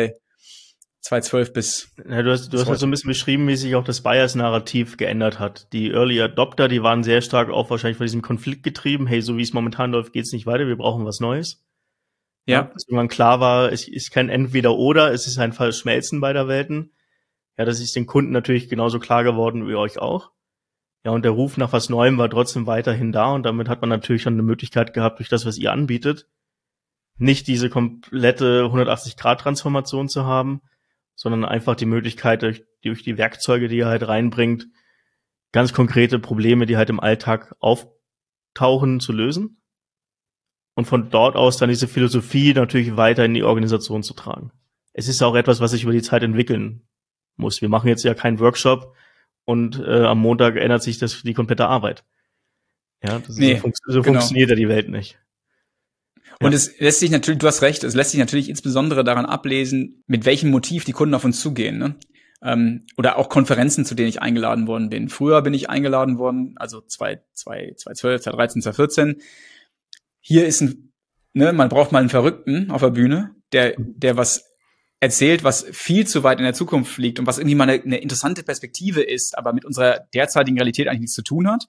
2012 bis. Ja, du hast halt so ein bisschen beschrieben, wie sich auch das Buyers-Narrativ geändert hat. Die Early Adopter, die waren sehr stark auch wahrscheinlich von diesem Konflikt getrieben. Hey, so wie es momentan läuft, geht's nicht weiter, wir brauchen was Neues. Ja. Dass irgendwann klar war, es ist kein Entweder-Oder, es ist ein Verschmelzen beider Welten. Ja, das ist den Kunden natürlich genauso klar geworden wie euch auch. Ja, und der Ruf nach was Neuem war trotzdem weiterhin da und damit hat man natürlich schon eine Möglichkeit gehabt, durch das, was ihr anbietet, nicht diese komplette 180-Grad-Transformation zu haben, sondern einfach die Möglichkeit, durch die Werkzeuge, die ihr halt reinbringt, ganz konkrete Probleme, die halt im Alltag auftauchen, zu lösen. Und von dort aus dann diese Philosophie natürlich weiter in die Organisation zu tragen. Es ist auch etwas, was sich über die Zeit entwickeln muss. Wir machen jetzt ja keinen Workshop und am Montag ändert sich die komplette Arbeit. Ja, so funktioniert ja die Welt nicht. Ja. Und es lässt sich natürlich, du hast recht, es lässt sich natürlich insbesondere daran ablesen, mit welchem Motiv die Kunden auf uns zugehen, ne? Oder auch Konferenzen, zu denen ich eingeladen worden bin. Früher bin ich eingeladen worden, also 2012, 2013, 2014. Hier ist man braucht mal einen Verrückten auf der Bühne, der was erzählt, was viel zu weit in der Zukunft liegt und was irgendwie mal eine interessante Perspektive ist, aber mit unserer derzeitigen Realität eigentlich nichts zu tun hat.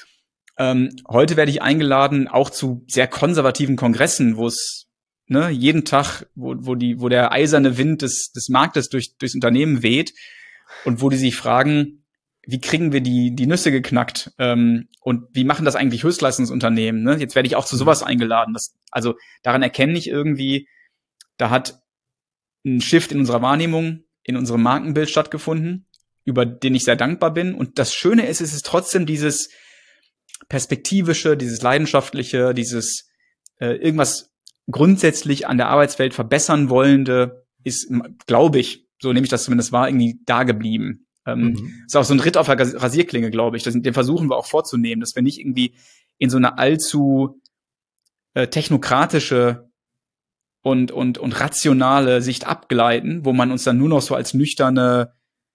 Heute werde ich eingeladen, auch zu sehr konservativen Kongressen, wo es jeden Tag, wo der eiserne Wind des Marktes durchs Unternehmen weht und wo die sich fragen, wie kriegen wir die Nüsse geknackt und wie machen das eigentlich Höchstleistungsunternehmen? Ne? Jetzt werde ich auch zu sowas eingeladen. Also daran erkenne ich irgendwie, da hat ein Shift in unserer Wahrnehmung, in unserem Markenbild stattgefunden, über den ich sehr dankbar bin. Und das Schöne ist, es ist trotzdem dieses Perspektivische, dieses Leidenschaftliche, dieses irgendwas grundsätzlich an der Arbeitswelt verbessern wollende, ist, glaube ich, so nehme ich das zumindest wahr, irgendwie da geblieben. Ist auch so ein Ritt auf der Rasierklinge, glaube ich. Den versuchen wir auch vorzunehmen, dass wir nicht irgendwie in so eine allzu technokratische und rationale Sicht abgleiten, wo man uns dann nur noch so als nüchterne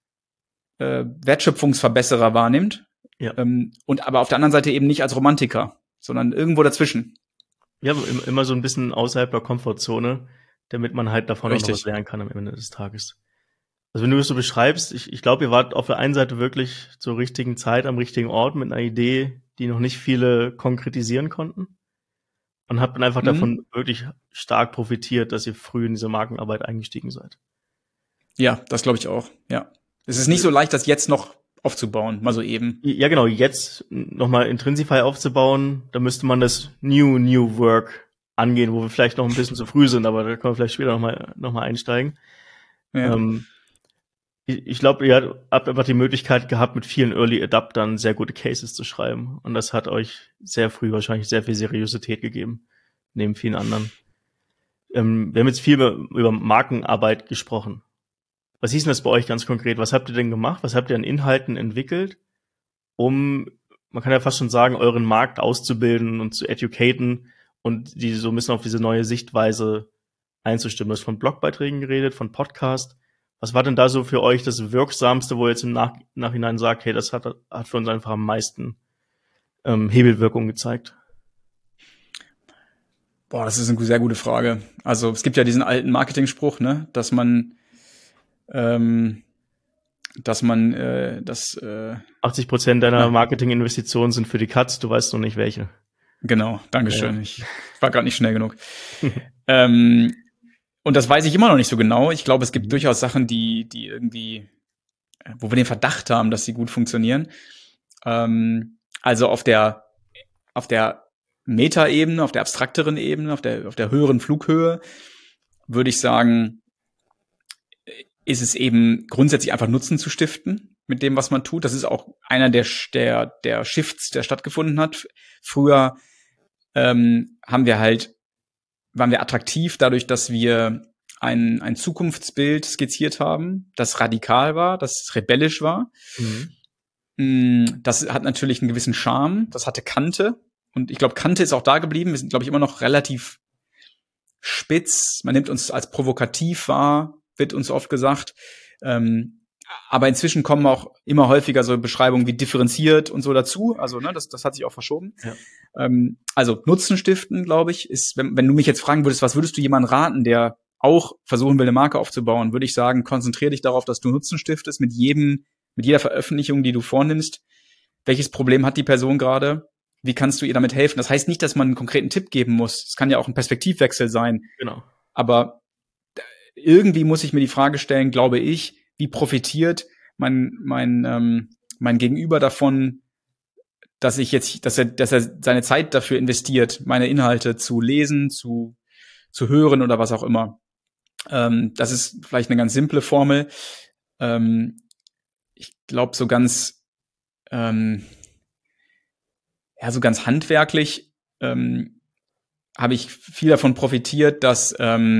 Wertschöpfungsverbesserer wahrnimmt. Ja. Und aber auf der anderen Seite eben nicht als Romantiker, sondern irgendwo dazwischen. Ja, immer so ein bisschen außerhalb der Komfortzone, damit man halt davon auch noch was lernen kann am Ende des Tages. Also wenn du es so beschreibst, ich glaube, ihr wart auf der einen Seite wirklich zur richtigen Zeit am richtigen Ort mit einer Idee, die noch nicht viele konkretisieren konnten. Und habt dann einfach davon wirklich stark profitiert, dass ihr früh in diese Markenarbeit eingestiegen seid. Ja, das glaube ich auch, ja. Es ist nicht so leicht, das jetzt noch aufzubauen, mal so eben. Ja, genau, jetzt nochmal Intrinsify aufzubauen, da müsste man das New Work angehen, wo wir vielleicht noch ein bisschen zu früh sind, aber da können wir vielleicht später nochmal einsteigen. Ja. Ich glaube, ihr habt einfach die Möglichkeit gehabt, mit vielen Early Adaptern sehr gute Cases zu schreiben. Und das hat euch sehr früh wahrscheinlich sehr viel Seriosität gegeben, neben vielen anderen. Wir haben jetzt viel über Markenarbeit gesprochen. Was hieß denn das bei euch ganz konkret? Was habt ihr denn gemacht? Was habt ihr an Inhalten entwickelt, um, man kann ja fast schon sagen, euren Markt auszubilden und zu educaten und die so ein bisschen auf diese neue Sichtweise einzustimmen? Du hast von Blogbeiträgen geredet, von Podcast. Was war denn da so für euch das Wirksamste, wo ihr jetzt im Nachhinein sagt, hey, das hat für uns einfach am meisten Hebelwirkung gezeigt? Boah, das ist eine sehr gute Frage. Also es gibt ja diesen alten Marketing-Spruch, ne, dass man 80% deiner Marketinginvestitionen sind für die Katz, du weißt noch nicht welche. Genau, Dankeschön. Ja. Ich war gerade nicht schnell genug. Und das weiß ich immer noch nicht so genau. Ich glaube, es gibt durchaus Sachen, die irgendwie, wo wir den Verdacht haben, dass sie gut funktionieren. Also auf der Meta-Ebene, auf der abstrakteren Ebene, auf der höheren Flughöhe, würde ich sagen, ist es eben grundsätzlich einfach Nutzen zu stiften mit dem, was man tut. Das ist auch einer der Shifts, der stattgefunden hat. Früher waren wir attraktiv dadurch, dass wir ein Zukunftsbild skizziert haben, das radikal war, das rebellisch war. Das hat natürlich einen gewissen Charme, das hatte Kante. Und ich glaube, Kante ist auch da geblieben. Wir sind, glaube ich, immer noch relativ spitz. Man nimmt uns als provokativ wahr, wird uns oft gesagt. Aber inzwischen kommen auch immer häufiger so Beschreibungen wie differenziert und so dazu. Also, ne, das hat sich auch verschoben. Ja. Also Nutzen stiften, glaube ich, ist, wenn du mich jetzt fragen würdest, was würdest du jemandem raten, der auch versuchen will, eine Marke aufzubauen, würde ich sagen, konzentriere dich darauf, dass du Nutzen stiftest mit jeder Veröffentlichung, die du vornimmst. Welches Problem hat die Person gerade? Wie kannst du ihr damit helfen? Das heißt nicht, dass man einen konkreten Tipp geben muss. Es kann ja auch ein Perspektivwechsel sein. Genau. Aber irgendwie muss ich mir die Frage stellen, glaube ich, wie profitiert mein Gegenüber davon, dass er seine Zeit dafür investiert, meine Inhalte zu lesen, zu hören oder was auch immer. Das ist vielleicht eine ganz simple Formel. Ich glaube, so ganz handwerklich habe ich viel davon profitiert, dass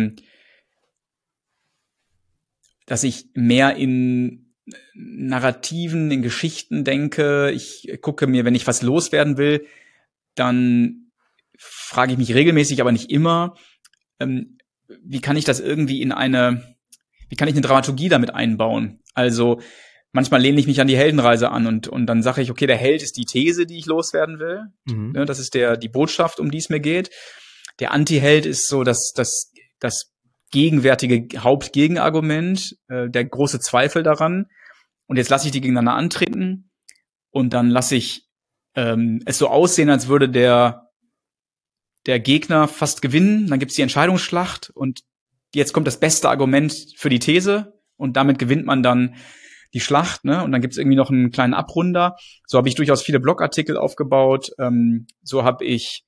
ich mehr in Narrativen, in Geschichten denke. Ich gucke mir, wenn ich was loswerden will, dann frage ich mich regelmäßig, aber nicht immer, wie kann ich das irgendwie wie kann ich eine Dramaturgie damit einbauen? Also manchmal lehne ich mich an die Heldenreise an und dann sage ich, okay, der Held ist die These, die ich loswerden will. Mhm. Das ist die Botschaft, um die es mir geht. Der Anti-Held ist so das gegenwärtige Hauptgegenargument, der große Zweifel daran. Und jetzt lasse ich die gegeneinander antreten und dann lasse ich es so aussehen, als würde der Gegner fast gewinnen. Dann gibt's die Entscheidungsschlacht und jetzt kommt das beste Argument für die These und damit gewinnt man dann die Schlacht, ne? Und dann gibt's irgendwie noch einen kleinen Abrunder. So habe ich durchaus viele Blogartikel aufgebaut. So habe ich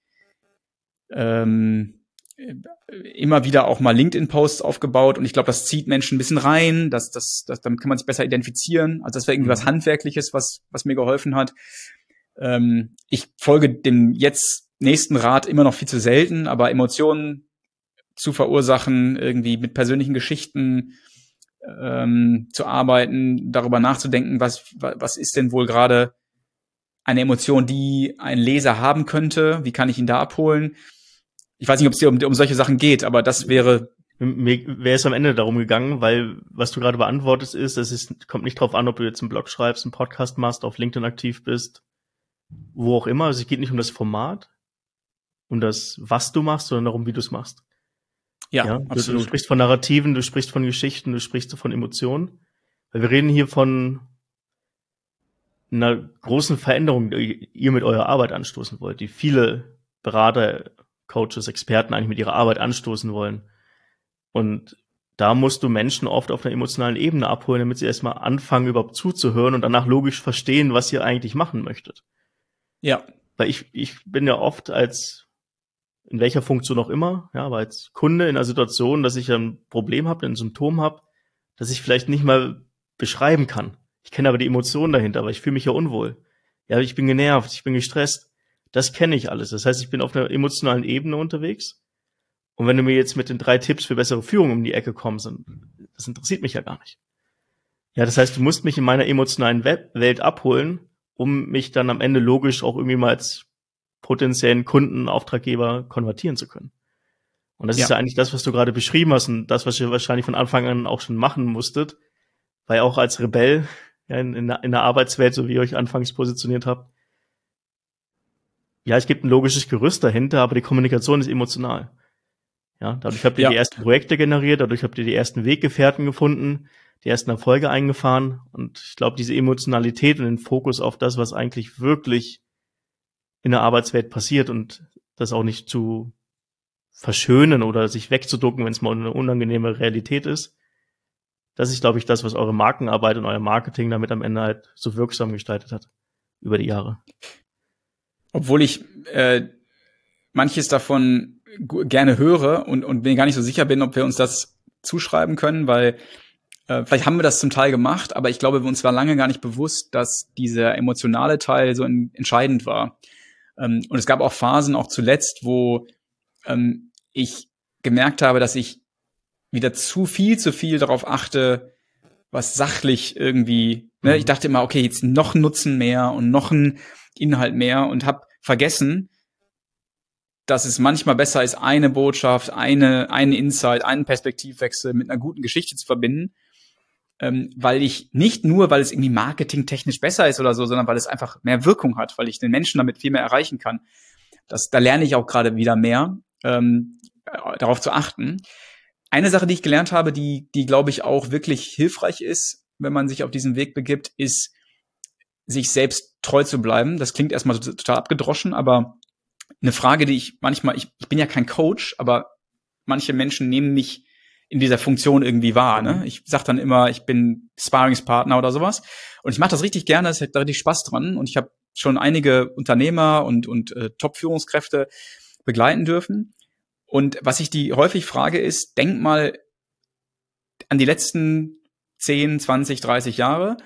immer wieder auch mal LinkedIn-Posts aufgebaut und ich glaube, das zieht Menschen ein bisschen rein, damit kann man sich besser identifizieren. Also das war irgendwie was Handwerkliches, was mir geholfen hat. Ich folge dem jetzt nächsten Rat immer noch viel zu selten, aber Emotionen zu verursachen, irgendwie mit persönlichen Geschichten zu arbeiten, darüber nachzudenken, was ist denn wohl gerade eine Emotion, die ein Leser haben könnte, wie kann ich ihn da abholen? Ich weiß nicht, ob es dir um solche Sachen geht, aber das wäre... Mir wäre es am Ende darum gegangen, weil was du gerade beantwortest ist, kommt nicht drauf an, ob du jetzt einen Blog schreibst, einen Podcast machst, auf LinkedIn aktiv bist, wo auch immer. Also es geht nicht um das Format, um das, was du machst, sondern darum, wie du es machst. Ja, absolut. Du sprichst von Narrativen, du sprichst von Geschichten, du sprichst von Emotionen. Weil wir reden hier von einer großen Veränderung, die ihr mit eurer Arbeit anstoßen wollt, die viele Berater, Coaches, Experten eigentlich mit ihrer Arbeit anstoßen wollen. Und da musst du Menschen oft auf einer emotionalen Ebene abholen, damit sie erstmal anfangen, überhaupt zuzuhören und danach logisch verstehen, was ihr eigentlich machen möchtet. Ja. Weil ich bin ja oft in welcher Funktion auch immer, ja, aber als Kunde in einer Situation, dass ich ein Problem habe, ein Symptom habe, das ich vielleicht nicht mal beschreiben kann. Ich kenne aber die Emotionen dahinter, aber ich fühle mich ja unwohl. Ja, ich bin genervt, ich bin gestresst. Das kenne ich alles. Das heißt, ich bin auf einer emotionalen Ebene unterwegs. Und wenn du mir jetzt mit den 3 Tipps für bessere Führung um die Ecke kommst, das interessiert mich ja gar nicht. Ja, das heißt, du musst mich in meiner emotionalen Welt abholen, um mich dann am Ende logisch auch irgendwie mal als potenziellen Kunden, Auftraggeber konvertieren zu können. Und das ist ja eigentlich das, was du gerade beschrieben hast und das, was ihr wahrscheinlich von Anfang an auch schon machen musstet, weil auch als Rebell ja, in der Arbeitswelt, so wie ihr euch anfangs positioniert habt, ja, es gibt ein logisches Gerüst dahinter, aber die Kommunikation ist emotional. Ja, dadurch habt ihr die ersten Projekte generiert, dadurch habt ihr die ersten Weggefährten gefunden, die ersten Erfolge eingefahren. Und ich glaube, diese Emotionalität und den Fokus auf das, was eigentlich wirklich in der Arbeitswelt passiert und das auch nicht zu verschönen oder sich wegzuducken, wenn es mal eine unangenehme Realität ist. Das ist, glaube ich, das, was eure Markenarbeit und euer Marketing damit am Ende halt so wirksam gestaltet hat über die Jahre. Obwohl ich manches davon gerne höre und mir gar nicht so sicher bin, ob wir uns das zuschreiben können, weil vielleicht haben wir das zum Teil gemacht, aber ich glaube, uns war lange gar nicht bewusst, dass dieser emotionale Teil so entscheidend war. Und es gab auch Phasen, auch zuletzt, wo ich gemerkt habe, dass ich wieder zu viel darauf achte, was sachlich irgendwie, ne? Ich dachte immer, okay, jetzt noch ein Nutzen mehr und noch ein Inhalt mehr und habe vergessen, dass es manchmal besser ist, eine Botschaft, einen Insight, einen Perspektivwechsel mit einer guten Geschichte zu verbinden, weil ich nicht nur, weil es irgendwie marketingtechnisch besser ist oder so, sondern weil es einfach mehr Wirkung hat, weil ich den Menschen damit viel mehr erreichen kann. Da lerne ich auch gerade wieder mehr, darauf zu achten. Eine Sache, die ich gelernt habe, die glaube ich auch wirklich hilfreich ist, wenn man sich auf diesen Weg begibt, ist, sich selbst treu zu bleiben. Das klingt erstmal total abgedroschen, aber eine Frage, die ich manchmal, ich bin ja kein Coach, aber manche Menschen nehmen mich in dieser Funktion irgendwie wahr. Ne? Ich sage dann immer, ich bin Sparringspartner oder sowas. Und ich mache das richtig gerne, es hat da richtig Spaß dran. Und ich habe schon einige Unternehmer und Top-Führungskräfte begleiten dürfen. Und was ich die häufig frage ist, denk mal an die letzten 10, 20, 30 Jahre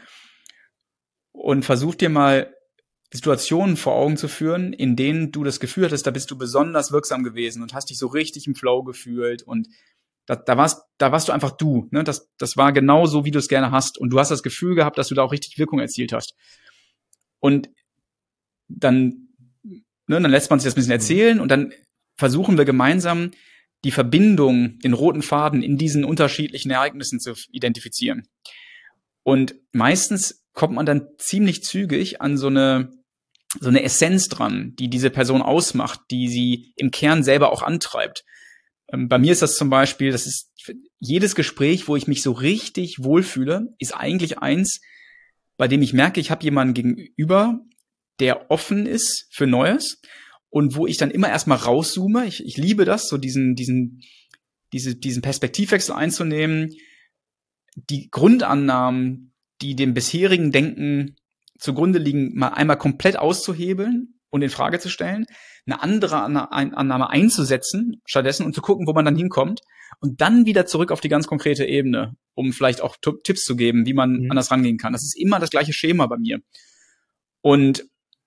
und versuch dir mal Situationen vor Augen zu führen, in denen du das Gefühl hattest, da bist du besonders wirksam gewesen und hast dich so richtig im Flow gefühlt und da warst du einfach du, ne? Das war genau so, wie du es gerne hast und du hast das Gefühl gehabt, dass du da auch richtig Wirkung erzielt hast. Und dann lässt man sich das ein bisschen erzählen und dann versuchen wir gemeinsam die Verbindung, den roten Faden in diesen unterschiedlichen Ereignissen zu identifizieren. Und meistens kommt man dann ziemlich zügig an so eine Essenz dran, die diese Person ausmacht, die sie im Kern selber auch antreibt. Bei mir ist das zum Beispiel, das ist jedes Gespräch, wo ich mich so richtig wohlfühle, ist eigentlich eins, bei dem ich merke, ich habe jemanden gegenüber, der offen ist für Neues und wo ich dann immer erstmal rauszoome. Ich liebe das, so diesen Perspektivwechsel einzunehmen, die Grundannahmen, die dem bisherigen Denken zugrunde liegen, mal einmal komplett auszuhebeln und in Frage zu stellen, eine andere Annahme einzusetzen stattdessen und zu gucken, wo man dann hinkommt und dann wieder zurück auf die ganz konkrete Ebene, um vielleicht auch Tipps zu geben, wie man anders rangehen kann. Das ist immer das gleiche Schema bei mir. Und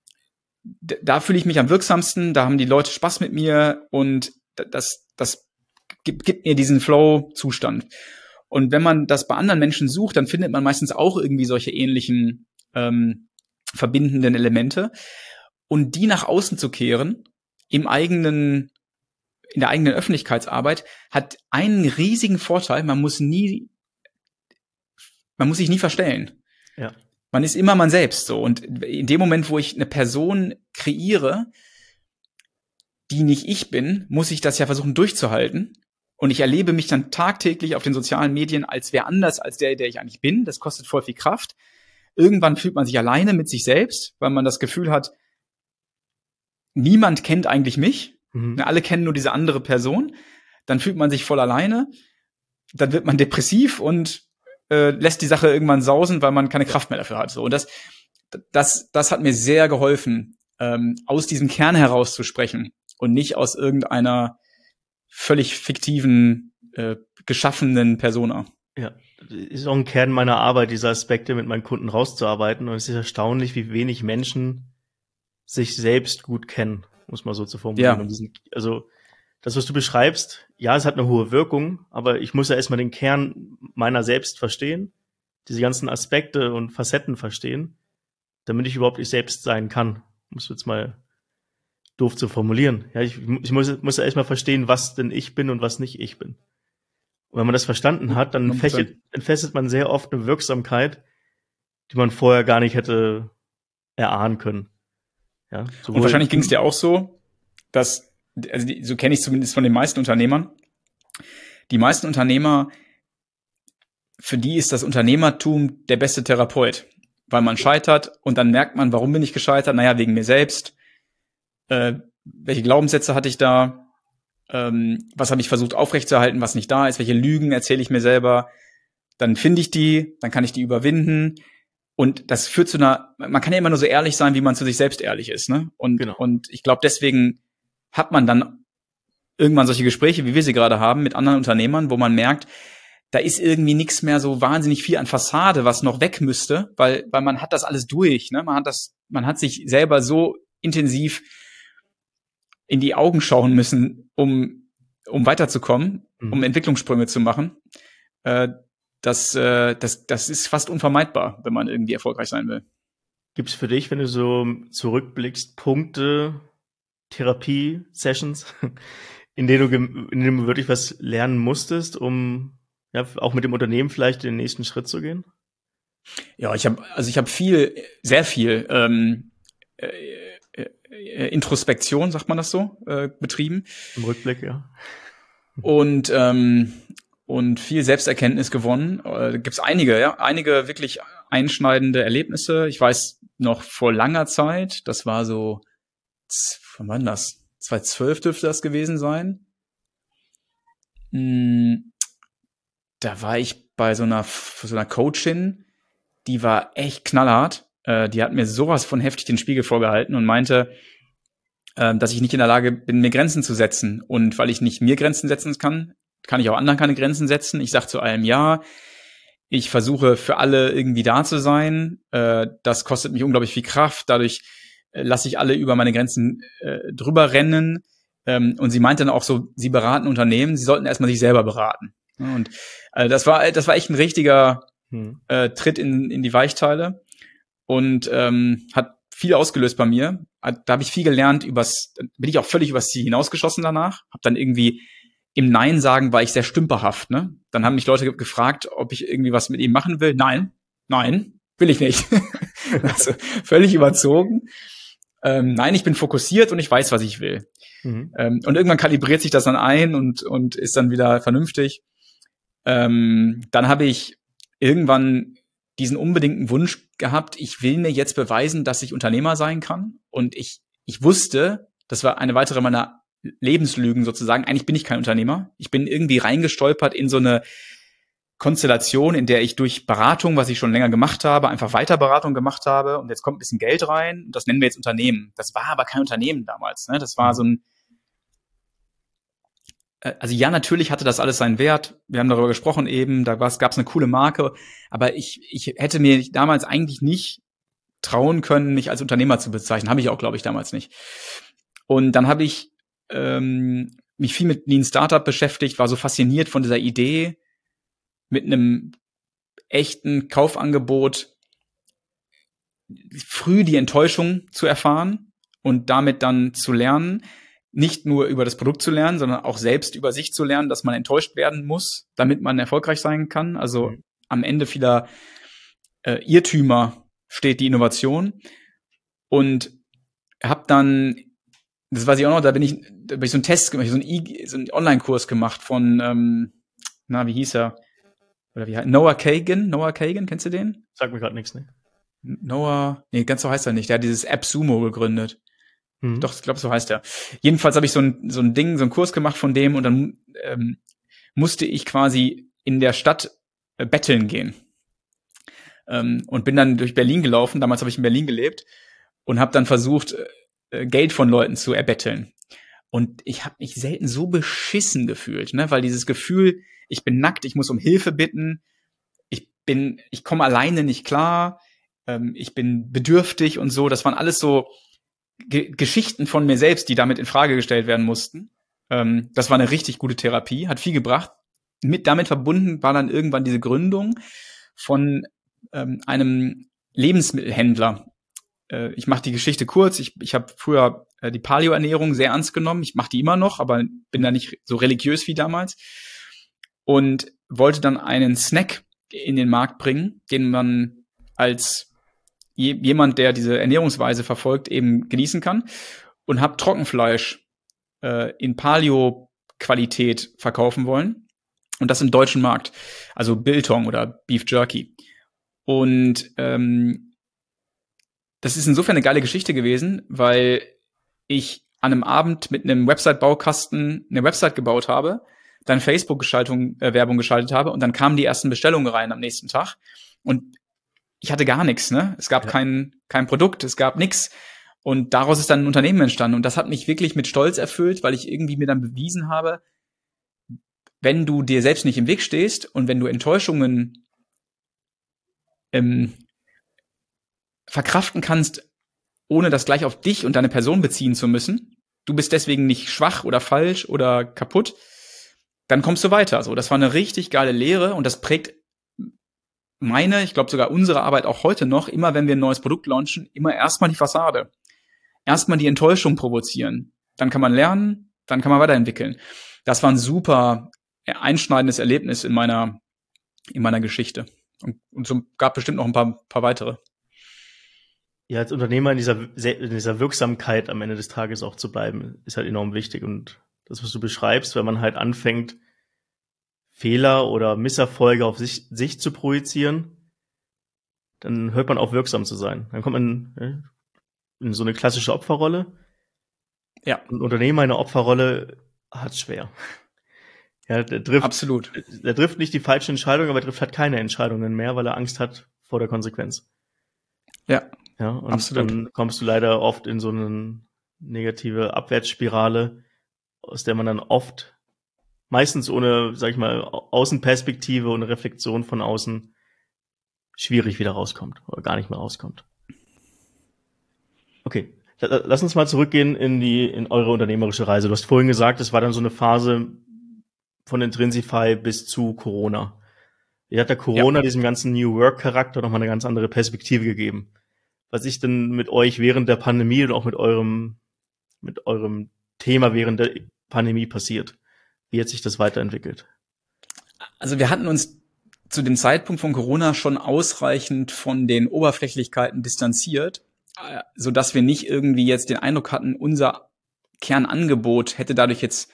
da fühle ich mich am wirksamsten, da haben die Leute Spaß mit mir und das gibt mir diesen Flow-Zustand. Und wenn man das bei anderen Menschen sucht, dann findet man meistens auch irgendwie solche ähnlichen verbindenden Elemente. Und die nach außen zu kehren, in der eigenen Öffentlichkeitsarbeit, hat einen riesigen Vorteil. Man muss sich nie verstellen. Ja. Man ist immer man selbst so. Und in dem Moment, wo ich eine Person kreiere, die nicht ich bin, muss ich das ja versuchen durchzuhalten. Und ich erlebe mich dann tagtäglich auf den sozialen Medien als wer anders als der ich eigentlich bin. Das kostet voll viel Kraft. Irgendwann fühlt man sich alleine mit sich selbst, weil man das Gefühl hat, niemand kennt eigentlich mich. Alle kennen nur diese andere Person. Dann fühlt man sich voll alleine. dann wird man depressiv und lässt die Sache irgendwann sausen, weil man keine Kraft mehr dafür hat. So, und das hat mir sehr geholfen, aus diesem Kern herauszusprechen und nicht aus irgendeiner völlig fiktiven, geschaffenen Persona. Ja, ist auch ein Kern meiner Arbeit, diese Aspekte mit meinen Kunden rauszuarbeiten. Und es ist erstaunlich, wie wenig Menschen sich selbst gut kennen, muss man so zu formulieren. Ja. Also das, was du beschreibst, ja, es hat eine hohe Wirkung, aber ich muss ja erstmal den Kern meiner selbst verstehen, diese ganzen Aspekte und Facetten verstehen, damit ich überhaupt ich selbst sein kann. Muss jetzt mal doof zu formulieren. Ja, ich muss ja erstmal verstehen, was denn ich bin und was nicht ich bin. Und wenn man das verstanden hat, dann entfesselt man sehr oft eine Wirksamkeit, die man vorher gar nicht hätte erahnen können. Ja, und wahrscheinlich ging es dir auch so, dass, also so kenne ich zumindest von den meisten Unternehmern, die meisten Unternehmer, für die ist das Unternehmertum der beste Therapeut, weil man scheitert und dann merkt man, warum bin ich gescheitert? Naja, wegen mir selbst. Welche Glaubenssätze hatte ich da? Was habe ich versucht aufrechtzuerhalten, was nicht da ist? Welche Lügen erzähle ich mir selber? Dann finde ich die, dann kann ich die überwinden. Und das führt zu man kann ja immer nur so ehrlich sein, wie man zu sich selbst ehrlich ist, ne? Und, genau. Und ich glaube, deswegen hat man dann irgendwann solche Gespräche, wie wir sie gerade haben, mit anderen Unternehmern, wo man merkt, da ist irgendwie nichts mehr so wahnsinnig viel an Fassade, was noch weg müsste, weil man hat das alles durch, ne? Man hat sich selber so intensiv in die Augen schauen müssen, um weiterzukommen, um Entwicklungssprünge zu machen. Das ist fast unvermeidbar, wenn man irgendwie erfolgreich sein will. Gibt es für dich, wenn du so zurückblickst, Punkte, Therapie-Sessions, in denen du wirklich was lernen musstest, um ja auch mit dem Unternehmen vielleicht den nächsten Schritt zu gehen? Ja, ich habe sehr viel Introspektion, sagt man das so, betrieben. Im Rückblick, ja. Und viel Selbsterkenntnis gewonnen. Gibt's einige wirklich einschneidende Erlebnisse. Ich weiß noch vor langer Zeit, das war so, wann war das? 2012 dürfte das gewesen sein. Da war ich bei so einer Coachin, die war echt knallhart. Die hat mir sowas von heftig den Spiegel vorgehalten und meinte, dass ich nicht in der Lage bin, mir Grenzen zu setzen. Und weil ich nicht mir Grenzen setzen kann ich auch anderen keine Grenzen setzen. Ich sage zu allem ja. Ich versuche für alle irgendwie da zu sein. Das kostet mich unglaublich viel Kraft. Dadurch lasse ich alle über meine Grenzen drüber rennen. Und sie meinte dann auch so, sie beraten Unternehmen, sie sollten erstmal sich selber beraten. Und das war echt ein richtiger Tritt in die Weichteile und hat viel ausgelöst bei mir. Da habe ich viel gelernt bin ich auch völlig übers Ziel hinausgeschossen danach. Habe dann irgendwie im Nein sagen war ich sehr stümperhaft, ne? Dann haben mich Leute gefragt, ob ich irgendwie was mit ihm machen will. Nein, will ich nicht. Also völlig überzogen. Nein, ich bin fokussiert und ich weiß, was ich will. Und irgendwann kalibriert sich das dann ein und ist dann wieder vernünftig. Dann habe ich irgendwann diesen unbedingten Wunsch gehabt, ich will mir jetzt beweisen, dass ich Unternehmer sein kann. Und ich wusste, das war eine weitere meiner Lebenslügen sozusagen, eigentlich bin ich kein Unternehmer. Ich bin irgendwie reingestolpert in so eine Konstellation, in der ich durch Beratung, was ich schon länger gemacht habe, einfach weiter Beratung gemacht habe und jetzt kommt ein bisschen Geld rein und das nennen wir jetzt Unternehmen. Das war aber kein Unternehmen damals, ne? Das war so ein also ja, natürlich hatte das alles seinen Wert. Wir haben darüber gesprochen eben, da gab's eine coole Marke, aber ich hätte mir damals eigentlich nicht trauen können, mich als Unternehmer zu bezeichnen. Habe ich auch, glaube ich, damals nicht. Und dann habe ich mich viel mit Lean Startup beschäftigt, war so fasziniert von dieser Idee, mit einem echten Kaufangebot früh die Enttäuschung zu erfahren und damit dann zu lernen, nicht nur über das Produkt zu lernen, sondern auch selbst über sich zu lernen, dass man enttäuscht werden muss, damit man erfolgreich sein kann. Also am Ende vieler Irrtümer steht die Innovation. Und habe dann, das weiß ich auch noch, da bin ich so einen Test gemacht, so einen Online-Kurs gemacht von, wie hieß er? Oder wie heißt Noah Kagan, kennst du den? Sag mir gerade nichts, ne? Ganz so heißt er nicht. Der hat dieses AppSumo gegründet. Doch, ich glaube, so heißt er. Jedenfalls habe ich so einen Kurs gemacht von dem und dann musste ich quasi in der Stadt betteln gehen. Und bin dann durch Berlin gelaufen, damals habe ich in Berlin gelebt, und habe dann versucht, Geld von Leuten zu erbetteln. Und ich habe mich selten so beschissen gefühlt, ne? Weil dieses Gefühl, ich bin nackt, ich muss um Hilfe bitten, ich komme alleine nicht klar, ich bin bedürftig und so, das waren alles so Geschichten von mir selbst, die damit in Frage gestellt werden mussten. Das war eine richtig gute Therapie, hat viel gebracht. Damit verbunden war dann irgendwann diese Gründung von einem Lebensmittelhändler. Ich mache die Geschichte kurz. Ich habe früher die Paleo-Ernährung sehr ernst genommen. Ich mache die immer noch, aber bin da nicht so religiös wie damals. Und wollte dann einen Snack in den Markt bringen, den man als jemand, der diese Ernährungsweise verfolgt, eben genießen kann. Und habe Trockenfleisch in Paleo-Qualität verkaufen wollen. Und das im deutschen Markt. Also Biltong oder Beef Jerky. Und das ist insofern eine geile Geschichte gewesen, weil ich an einem Abend mit einem Website-Baukasten eine Website gebaut habe, dann Facebook-Werbung geschaltet habe und dann kamen die ersten Bestellungen rein am nächsten Tag. Und ich hatte gar nichts, ne? Es gab kein Produkt, es gab nichts. Und daraus ist dann ein Unternehmen entstanden. Und das hat mich wirklich mit Stolz erfüllt, weil ich irgendwie mir dann bewiesen habe, wenn du dir selbst nicht im Weg stehst und wenn du Enttäuschungen verkraften kannst, ohne das gleich auf dich und deine Person beziehen zu müssen, du bist deswegen nicht schwach oder falsch oder kaputt, dann kommst du weiter. So, das war eine richtig geile Lehre und das prägt ich glaube sogar unsere Arbeit auch heute noch, immer wenn wir ein neues Produkt launchen, immer erstmal die Fassade. Erstmal die Enttäuschung provozieren. Dann kann man lernen, dann kann man weiterentwickeln. Das war ein super einschneidendes Erlebnis in meiner Geschichte. Und so gab bestimmt noch ein paar weitere. Ja, als Unternehmer in dieser Wirksamkeit am Ende des Tages auch zu bleiben, ist halt enorm wichtig. Und das, was du beschreibst, wenn man halt anfängt, Fehler oder Misserfolge auf sich zu projizieren, dann hört man auf, wirksam zu sein. Dann kommt man in so eine klassische Opferrolle. Ja. Ein Unternehmer in einer Opferrolle hat's schwer. Ja, der trifft nicht die falsche Entscheidung, aber er trifft halt keine Entscheidungen mehr, weil er Angst hat vor der Konsequenz. Ja, und absolut. Dann kommst du leider oft in so eine negative Abwärtsspirale, aus der man dann oft, meistens ohne, sag ich mal, Außenperspektive und Reflexion von außen, schwierig wieder rauskommt oder gar nicht mehr rauskommt. Okay, lass uns mal zurückgehen in eure unternehmerische Reise. Du hast vorhin gesagt, es war dann so eine Phase von Intrinsify bis zu Corona. Wie hat der Corona diesem ganzen New Work-Charakter nochmal eine ganz andere Perspektive gegeben? Was ist denn mit euch während der Pandemie und auch mit eurem Thema während der Pandemie passiert? Wie hat sich das weiterentwickelt? Also wir hatten uns zu dem Zeitpunkt von Corona schon ausreichend von den Oberflächlichkeiten distanziert, sodass wir nicht irgendwie jetzt den Eindruck hatten, unser Kernangebot hätte dadurch jetzt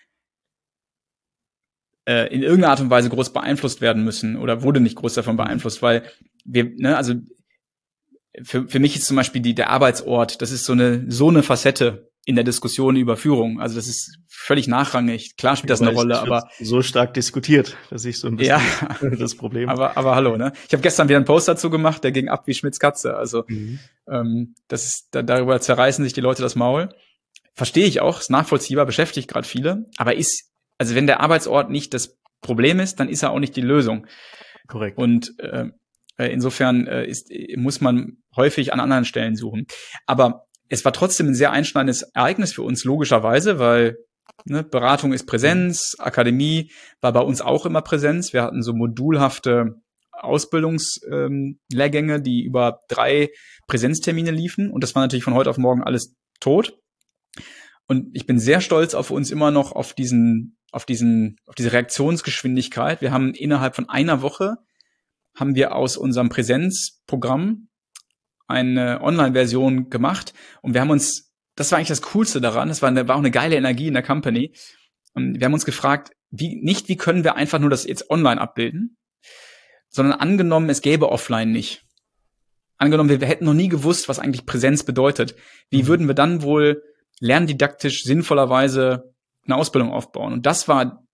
in irgendeiner Art und Weise groß beeinflusst werden müssen oder wurde nicht groß davon beeinflusst, weil also für mich ist zum Beispiel der Arbeitsort, das ist so eine Facette in der Diskussion über Führung. Also das ist völlig nachrangig. Klar spielt das eine Rolle, aber so stark diskutiert, dass ich so ein bisschen das Problem. Aber hallo, ne? Ich habe gestern wieder einen Post dazu gemacht, der ging ab wie Schmitz Katze. Also das ist darüber zerreißen sich die Leute das Maul. Verstehe ich auch, ist nachvollziehbar, beschäftigt gerade viele, aber also wenn der Arbeitsort nicht das Problem ist, dann ist er auch nicht die Lösung. Korrekt. Und insofern muss man häufig an anderen Stellen suchen. Aber es war trotzdem ein sehr einschneidendes Ereignis für uns, logischerweise, weil Beratung ist Präsenz, Akademie war bei uns auch immer Präsenz. Wir hatten so modulhafte Ausbildungslehrgänge, die über 3 Präsenztermine liefen. Und das war natürlich von heute auf morgen alles tot. Und ich bin sehr stolz auf uns immer noch auf diese Reaktionsgeschwindigkeit. Wir haben innerhalb von einer Woche aus unserem Präsenzprogramm eine Online-Version gemacht und wir haben uns, das war eigentlich das Coolste daran, war auch eine geile Energie in der Company. Und wir haben uns gefragt, wie können wir einfach nur das jetzt online abbilden, sondern angenommen, es gäbe offline nicht. Angenommen, wir hätten noch nie gewusst, was eigentlich Präsenz bedeutet. Wie würden wir dann wohl lerndidaktisch sinnvollerweise eine Ausbildung aufbauen? Und das war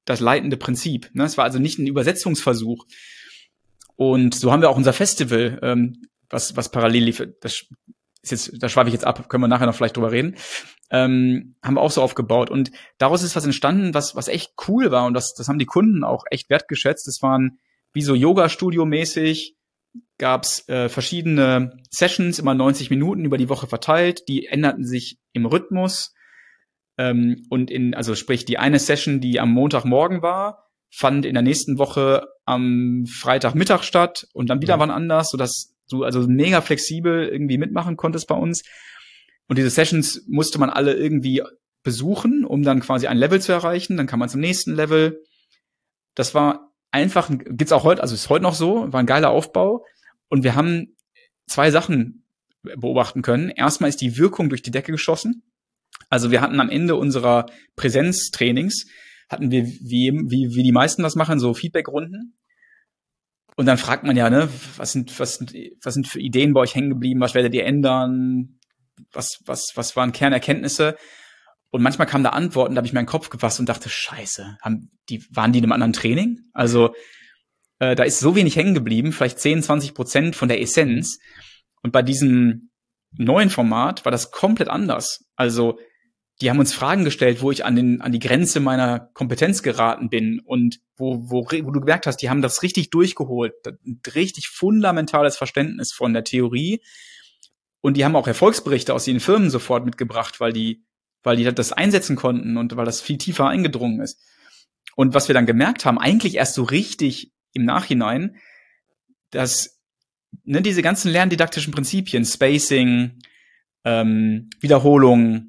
das leitende Prinzip. Ne? Es war also nicht ein Übersetzungsversuch. Und so haben wir auch unser Festival, was parallel lief. Das ist jetzt, da schweife ich jetzt ab, können wir nachher noch vielleicht drüber reden. Haben wir auch so aufgebaut. Und daraus ist was entstanden, was echt cool war. Und das haben die Kunden auch echt wertgeschätzt. Es waren wie so Yoga-Studio-mäßig, gab's verschiedene Sessions, immer 90 Minuten über die Woche verteilt. Die änderten sich im Rhythmus. Und also sprich, die eine Session, die am Montagmorgen war, fand in der nächsten Woche am Freitagmittag statt und dann wieder wann anders, sodass du also mega flexibel irgendwie mitmachen konntest bei uns. Und diese Sessions musste man alle irgendwie besuchen, um dann quasi ein Level zu erreichen. Dann kam man zum nächsten Level. Das war einfach, gibt's auch heute, also ist heute noch so, war ein geiler Aufbau. Und wir haben 2 Sachen beobachten können. Erstmal ist die Wirkung durch die Decke geschossen. Also wir hatten am Ende unserer Präsenztrainings, hatten wir, wie die meisten das machen, so Feedbackrunden. Und dann fragt man ja, ne, was sind für Ideen bei euch hängen geblieben? Was werdet ihr ändern? Was waren Kernerkenntnisse? Und manchmal kamen da Antworten, da habe ich meinen Kopf gefasst und dachte, Scheiße, waren die in einem anderen Training? Also da ist so wenig hängen geblieben, vielleicht 10-20% von der Essenz. Und bei diesem neuen Format war das komplett anders. Also die haben uns Fragen gestellt, wo ich an die Grenze meiner Kompetenz geraten bin und wo du gemerkt hast, die haben das richtig durchgeholt, ein richtig fundamentales Verständnis von der Theorie. Und die haben auch Erfolgsberichte aus ihren Firmen sofort mitgebracht, weil die das einsetzen konnten und weil das viel tiefer eingedrungen ist. Und was wir dann gemerkt haben, eigentlich erst so richtig im Nachhinein, dass diese ganzen lerndidaktischen Prinzipien, Spacing, Wiederholung,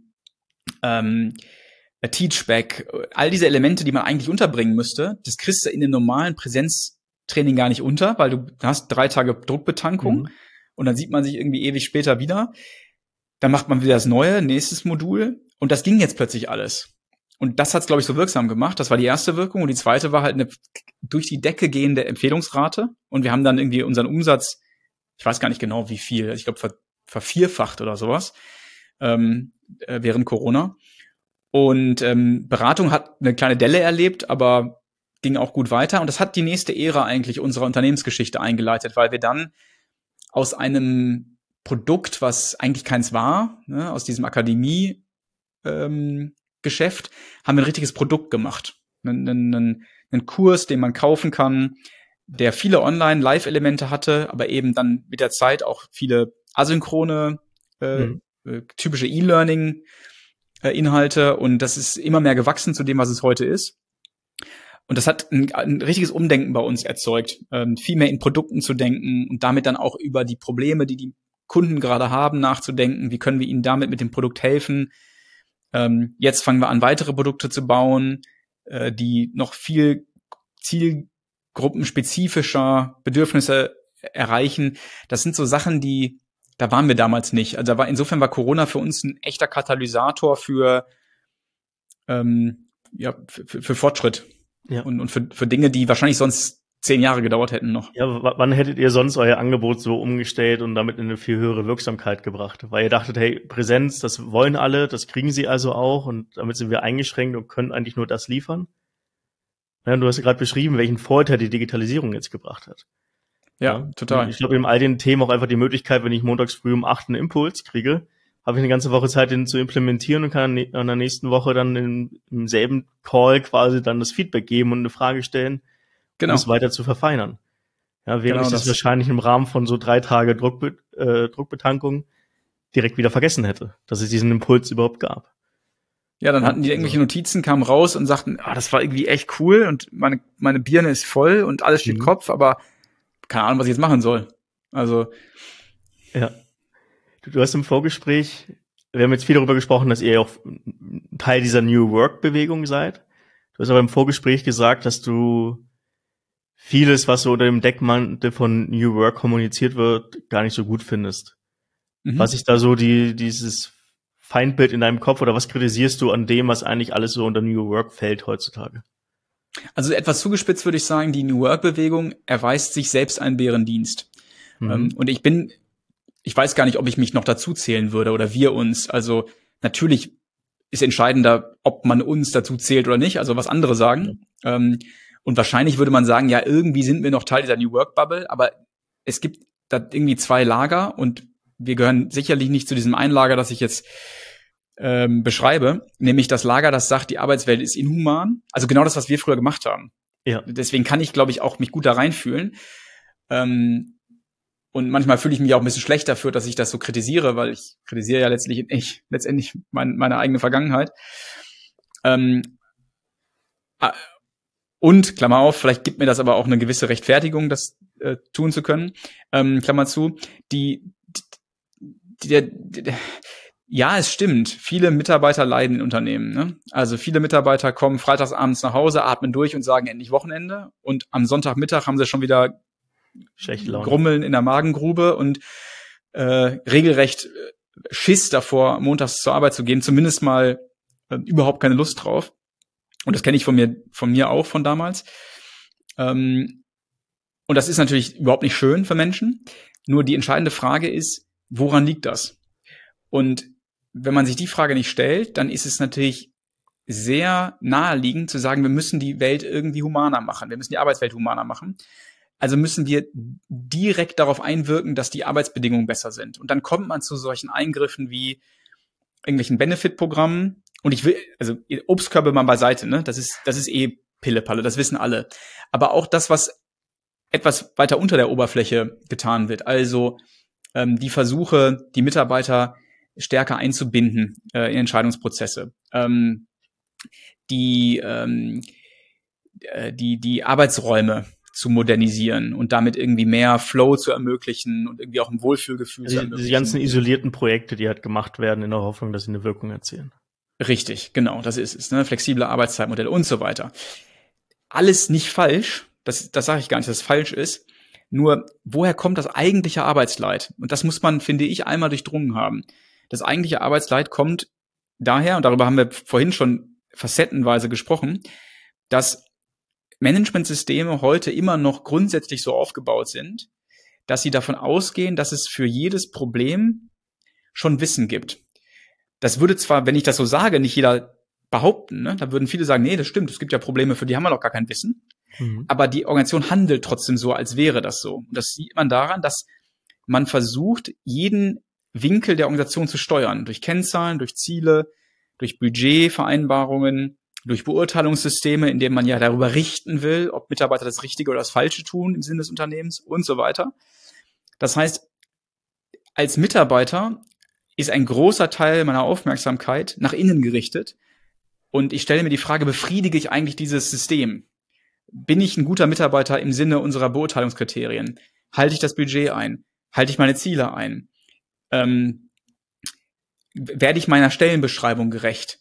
Teachback, all diese Elemente, die man eigentlich unterbringen müsste, das kriegst du in dem normalen Präsenztraining gar nicht unter, weil du hast 3 Tage Druckbetankung und dann sieht man sich irgendwie ewig später wieder. Dann macht man wieder das neue, nächstes Modul und das ging jetzt plötzlich alles. Und das hat's, glaube ich, so wirksam gemacht. Das war die erste Wirkung und die zweite war halt eine durch die Decke gehende Empfehlungsrate und wir haben dann irgendwie unseren Umsatz, ich weiß gar nicht genau wie viel, ich glaube vervierfacht oder sowas, während Corona. Und Beratung hat eine kleine Delle erlebt, aber ging auch gut weiter. Und das hat die nächste Ära eigentlich unserer Unternehmensgeschichte eingeleitet, weil wir dann aus einem Produkt, was eigentlich keins war, ne, aus diesem Akademie Geschäft, haben wir ein richtiges Produkt gemacht. Einen Kurs, den man kaufen kann, der viele Online-Live-Elemente hatte, aber eben dann mit der Zeit auch viele asynchrone, typische E-Learning-Inhalte. Und das ist immer mehr gewachsen zu dem, was es heute ist. Und das hat ein richtiges Umdenken bei uns erzeugt, viel mehr in Produkten zu denken und damit dann auch über die Probleme, die die Kunden gerade haben, nachzudenken. Wie können wir ihnen damit mit dem Produkt helfen? Jetzt fangen wir an, weitere Produkte zu bauen, die noch viel zielgruppenspezifischer Bedürfnisse erreichen. Das sind so Sachen, da waren wir damals nicht. Also insofern war Corona für uns ein echter Katalysator für Fortschritt. Ja. Und für Dinge, die wahrscheinlich sonst 10 Jahre gedauert hätten noch. Ja, wann hättet ihr sonst euer Angebot so umgestellt und damit in eine viel höhere Wirksamkeit gebracht? Weil ihr dachtet, hey, Präsenz, das wollen alle, das kriegen sie also auch und damit sind wir eingeschränkt und können eigentlich nur das liefern? Ja, du hast ja gerade beschrieben, welchen Vorteil die Digitalisierung jetzt gebracht hat. Ja, total. Und ich glaube, in all den Themen auch einfach die Möglichkeit, wenn ich montags früh um 8 einen Impuls kriege, habe ich eine ganze Woche Zeit, den zu implementieren und kann an der nächsten Woche dann im selben Call quasi dann das Feedback geben und eine Frage stellen, um es weiter zu verfeinern. Ja, während ich das wahrscheinlich im Rahmen von so 3 Tage Druckbetankung direkt wieder vergessen hätte, dass es diesen Impuls überhaupt gab. Ja, dann hatten die irgendwelche Notizen, kamen raus und sagten, das war irgendwie echt cool und meine Birne ist voll und alles steht Kopf, aber keine Ahnung, was ich jetzt machen soll. Also. Ja. Du hast im Vorgespräch, wir haben jetzt viel darüber gesprochen, dass ihr auch Teil dieser New Work-Bewegung seid. Du hast aber im Vorgespräch gesagt, dass du vieles, was so unter dem Deckmantel von New Work kommuniziert wird, gar nicht so gut findest. Was ist da so dieses Feindbild in deinem Kopf oder was kritisierst du an dem, was eigentlich alles so unter New Work fällt heutzutage? Also etwas zugespitzt würde ich sagen, die New Work-Bewegung erweist sich selbst einen Bärendienst. Und ich weiß gar nicht, ob ich mich noch dazu zählen würde oder wir uns. Also natürlich ist entscheidender, ob man uns dazu zählt oder nicht, also was andere sagen. Und wahrscheinlich würde man sagen, ja, irgendwie sind wir noch Teil dieser New Work Bubble, aber es gibt da irgendwie zwei Lager und wir gehören sicherlich nicht zu diesem einen Lager, das ich jetzt beschreibe, nämlich das Lager, das sagt, die Arbeitswelt ist inhuman. Also genau das, was wir früher gemacht haben. Ja. Deswegen kann ich, glaube ich, auch mich gut da reinfühlen. Und manchmal fühle ich mich auch ein bisschen schlecht dafür, dass ich das so kritisiere, weil ich kritisiere ja letztendlich meine eigene Vergangenheit. Und, Klammer auf, vielleicht gibt mir das aber auch eine gewisse Rechtfertigung, das tun zu können, Klammer zu, ja, es stimmt. Viele Mitarbeiter leiden in Unternehmen. Ne? Also viele Mitarbeiter kommen freitagsabends nach Hause, atmen durch und sagen endlich Wochenende. Und am Sonntagmittag haben sie schon wieder schlechte Laune, Grummeln in der Magengrube und regelrecht Schiss davor, montags zur Arbeit zu gehen. Zumindest mal überhaupt keine Lust drauf. Und das kenne ich von mir auch von damals. Und das ist natürlich überhaupt nicht schön für Menschen. Nur die entscheidende Frage ist, woran liegt das? Und wenn man sich die Frage nicht stellt, dann ist es natürlich sehr naheliegend zu sagen, wir müssen die Welt irgendwie humaner machen. Wir müssen die Arbeitswelt humaner machen. Also müssen wir direkt darauf einwirken, dass die Arbeitsbedingungen besser sind. Und dann kommt man zu solchen Eingriffen wie irgendwelchen Benefit-Programmen. Und also Obstkörbe mal beiseite, ne? Das ist eh Pillepalle, das wissen alle. Aber auch das, was etwas weiter unter der Oberfläche getan wird. Also die Versuche, die Mitarbeiter stärker einzubinden in Entscheidungsprozesse. Die Arbeitsräume zu modernisieren und damit irgendwie mehr Flow zu ermöglichen und irgendwie auch ein Wohlfühlgefühl zu ermöglichen. Diese ganzen isolierten Projekte, die halt gemacht werden in der Hoffnung, dass sie eine Wirkung erzielen. Richtig, genau, das ist es. Ne? Flexible Arbeitszeitmodelle und so weiter. Alles nicht falsch, das sage ich gar nicht, dass es falsch ist. Nur, woher kommt das eigentliche Arbeitsleid? Und das muss man, finde ich, einmal durchdrungen haben. Das eigentliche Arbeitsleid kommt daher, und darüber haben wir vorhin schon facettenweise gesprochen, dass Managementsysteme heute immer noch grundsätzlich so aufgebaut sind, dass sie davon ausgehen, dass es für jedes Problem schon Wissen gibt. Das würde zwar, wenn ich das so sage, nicht jeder behaupten, ne? Da würden viele sagen, nee, das stimmt, es gibt ja Probleme, für die haben wir noch gar kein Wissen. Aber die Organisation handelt trotzdem so, als wäre das so. Und das sieht man daran, dass man versucht, jeden Winkel der Organisation zu steuern. Durch Kennzahlen, durch Ziele, durch Budgetvereinbarungen, durch Beurteilungssysteme, in denen man ja darüber richten will, ob Mitarbeiter das Richtige oder das Falsche tun im Sinne des Unternehmens und so weiter. Das heißt, als Mitarbeiter ist ein großer Teil meiner Aufmerksamkeit nach innen gerichtet. Und ich stelle mir die Frage, befriedige ich eigentlich dieses System? Bin ich ein guter Mitarbeiter im Sinne unserer Beurteilungskriterien? Halte ich das Budget ein? Halte ich meine Ziele ein? Werde ich meiner Stellenbeschreibung gerecht?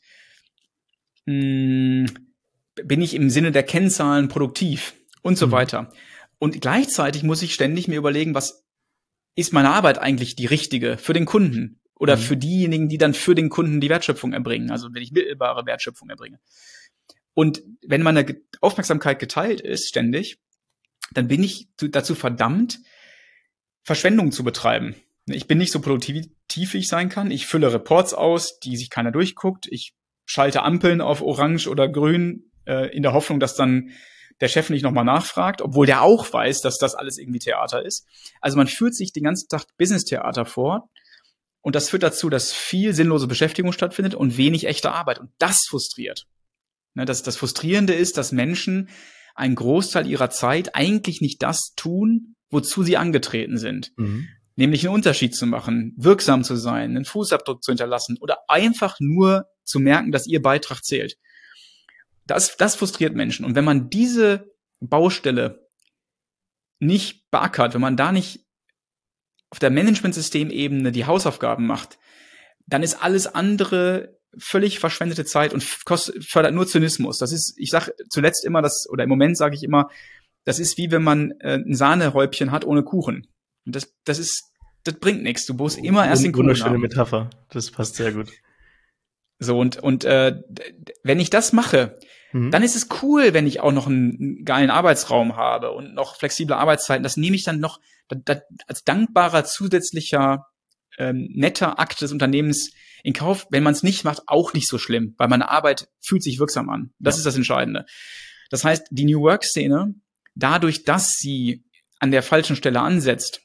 Bin ich im Sinne der Kennzahlen produktiv? Und so weiter. Und gleichzeitig muss ich ständig mir überlegen, was ist meine Arbeit eigentlich die richtige für den Kunden? Oder für diejenigen, die dann für den Kunden die Wertschöpfung erbringen. Also wenn ich mittelbare Wertschöpfung erbringe. Und wenn meine Aufmerksamkeit geteilt ist, ständig, dann bin ich dazu verdammt, Verschwendung zu betreiben. Ich bin nicht so produktiv, wie ich sein kann. Ich fülle Reports aus, die sich keiner durchguckt. Ich schalte Ampeln auf Orange oder Grün, in der Hoffnung, dass dann der Chef nicht nochmal nachfragt, obwohl der auch weiß, dass das alles irgendwie Theater ist. Also man führt sich den ganzen Tag Business-Theater vor. Und das führt dazu, dass viel sinnlose Beschäftigung stattfindet und wenig echte Arbeit. Und das frustriert. Das Frustrierende ist, dass Menschen einen Großteil ihrer Zeit eigentlich nicht das tun, wozu sie angetreten sind. Nämlich einen Unterschied zu machen, wirksam zu sein, einen Fußabdruck zu hinterlassen oder einfach nur zu merken, dass ihr Beitrag zählt. Das frustriert Menschen. Und wenn man diese Baustelle nicht beackert, wenn man da nicht auf der Managementsystemebene die Hausaufgaben macht, dann ist alles andere völlig verschwendete Zeit und fördert nur Zynismus. Das ist, ich sage zuletzt immer oder im Moment sage ich immer, das ist wie wenn man ein Sahnehäubchen hat ohne Kuchen. Und das bringt nichts. Du musst immer erst den Kuchen haben. Wunderschöne Metapher. Das passt sehr gut. So, und wenn ich das mache, dann ist es cool, wenn ich auch noch einen geilen Arbeitsraum habe und noch flexible Arbeitszeiten. Das nehme ich dann noch als dankbarer zusätzlicher netter Akt des Unternehmens in Kauf. Wenn man es nicht macht, auch nicht so schlimm, weil meine Arbeit fühlt sich wirksam an. Das ist das Entscheidende. Das heißt, die New Work-Szene, dadurch, dass sie an der falschen Stelle ansetzt,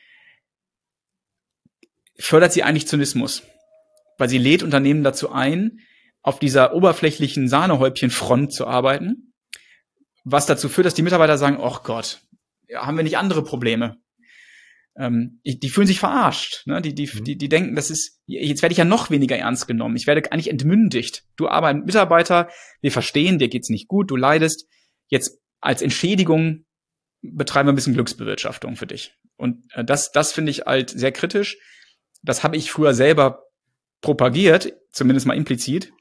fördert sie eigentlich Zynismus. Weil sie lädt Unternehmen dazu ein, auf dieser oberflächlichen Sahnehäubchen-Front zu arbeiten, was dazu führt, dass die Mitarbeiter sagen, oh Gott, ja, haben wir nicht andere Probleme? Die fühlen sich verarscht. Ne? Die denken, jetzt werde ich ja noch weniger ernst genommen. Ich werde eigentlich entmündigt. Du aber ein Mitarbeiter, wir verstehen, dir geht's nicht gut, du leidest. Jetzt als Entschädigung betreiben wir ein bisschen Glücksbewirtschaftung für dich. Und das finde ich halt sehr kritisch. Das habe ich früher selber propagiert, zumindest mal implizit.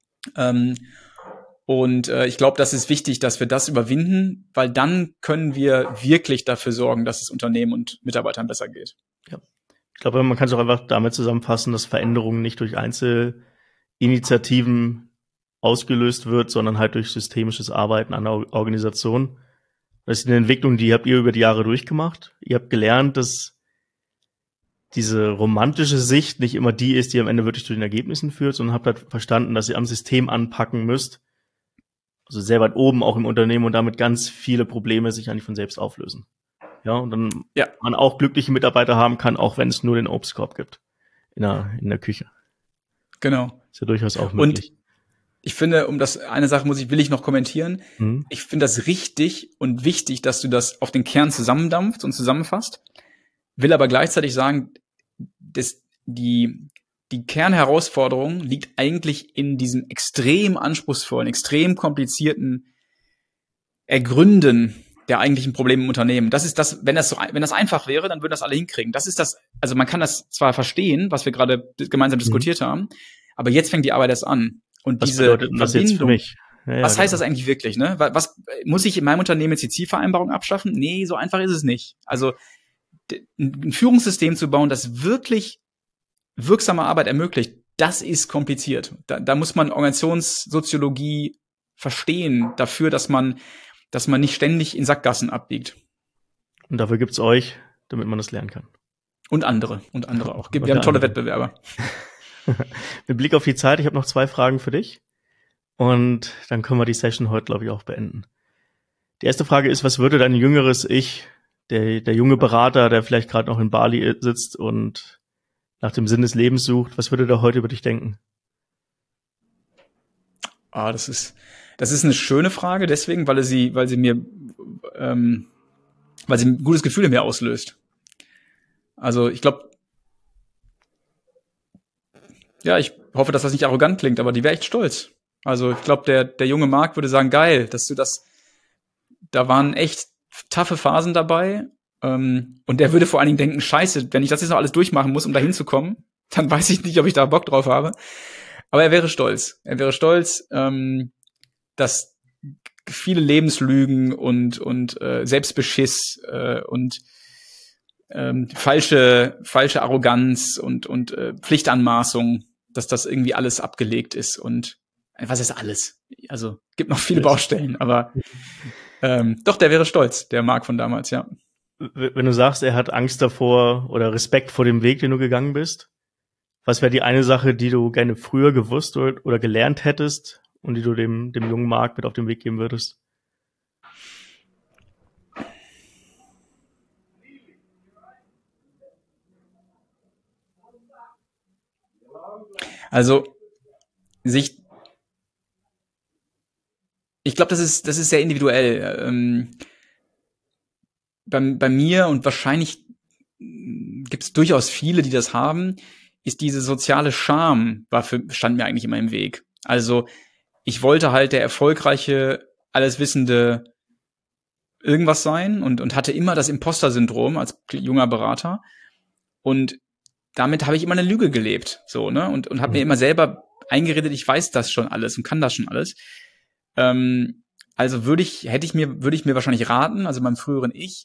Ich glaube, das ist wichtig, dass wir das überwinden, weil dann können wir wirklich dafür sorgen, dass es Unternehmen und Mitarbeitern besser geht. Ja. Ich glaube, man kann es auch einfach damit zusammenfassen, dass Veränderungen nicht durch Einzelinitiativen ausgelöst wird, sondern halt durch systemisches Arbeiten an der Organisation. Das ist eine Entwicklung, die habt ihr über die Jahre durchgemacht. Ihr habt gelernt, dass diese romantische Sicht nicht immer die ist, die am Ende wirklich zu den Ergebnissen führt, sondern habt halt verstanden, dass ihr am System anpacken müsst, also sehr weit oben auch im Unternehmen und damit ganz viele Probleme sich eigentlich von selbst auflösen. Ja, und dann man auch glückliche Mitarbeiter haben kann, auch wenn es nur den Obstkorb gibt in der Küche. Genau. Ist ja durchaus auch möglich. Und ich finde, eine Sache will ich noch kommentieren. Ich finde das richtig und wichtig, dass du das auf den Kern zusammendampfst und zusammenfasst. Will aber gleichzeitig sagen, dass die Kernherausforderung liegt eigentlich in diesem extrem anspruchsvollen, extrem komplizierten Ergründen der eigentlichen Probleme im Unternehmen. Das ist das, wenn das einfach wäre, dann würden das alle hinkriegen. Das ist das, also man kann das zwar verstehen, was wir gerade gemeinsam diskutiert haben, aber jetzt fängt die Arbeit erst an. Und was diese bedeutet das jetzt für mich? Ja, was heißt das eigentlich wirklich, ne? Was muss ich in meinem Unternehmen jetzt die Zielvereinbarung abschaffen? Nee, so einfach ist es nicht. Also ein Führungssystem zu bauen, das wirklich wirksame Arbeit ermöglicht, das ist kompliziert. Da muss man Organisationssoziologie verstehen dafür, dass man nicht ständig in Sackgassen abbiegt. Und dafür gibt's euch, damit man das lernen kann. Und andere auch. Wir haben tolle Wettbewerber. Mit Blick auf die Zeit, ich habe noch 2 Fragen für dich. Und dann können wir die Session heute, glaube ich, auch beenden. Die erste Frage ist, was würde dein jüngeres Ich, der junge Berater, der vielleicht gerade noch in Bali sitzt und nach dem Sinn des Lebens sucht, was würde der heute über dich denken? Das ist eine schöne Frage, deswegen, weil sie ein gutes Gefühl in mir auslöst. Also ich glaube, ich hoffe, dass das nicht arrogant klingt, aber die wäre echt stolz. Also ich glaube, der junge Marc würde sagen, geil, dass du da waren echt taffe Phasen dabei. Und der würde vor allen Dingen denken, scheiße, wenn ich das jetzt noch alles durchmachen muss, um da hinzukommen, dann weiß ich nicht, ob ich da Bock drauf habe. Aber er wäre stolz. Er wäre stolz, dass viele Lebenslügen und Selbstbeschiss und falsche Arroganz und Pflichtanmaßung, dass das irgendwie alles abgelegt ist. Und was ist alles? Also gibt noch viele Baustellen, aber doch, der wäre stolz, der Marc von damals, ja. Wenn du sagst, er hat Angst davor oder Respekt vor dem Weg, den du gegangen bist, was wäre die eine Sache, die du gerne früher gewusst oder gelernt hättest und die du dem jungen Marc mit auf den Weg geben würdest? Also ich glaube, das ist sehr individuell. Bei mir und wahrscheinlich gibt es durchaus viele, die das haben, ist diese soziale Scham stand mir eigentlich immer im Weg. Also ich wollte halt der erfolgreiche, alleswissende irgendwas sein und hatte immer das Imposter-Syndrom als junger Berater und damit habe ich immer eine Lüge gelebt, so, ne, und habe mir immer selber eingeredet, ich weiß das schon alles und kann das schon alles. Also würde ich mir wahrscheinlich raten, also meinem früheren Ich,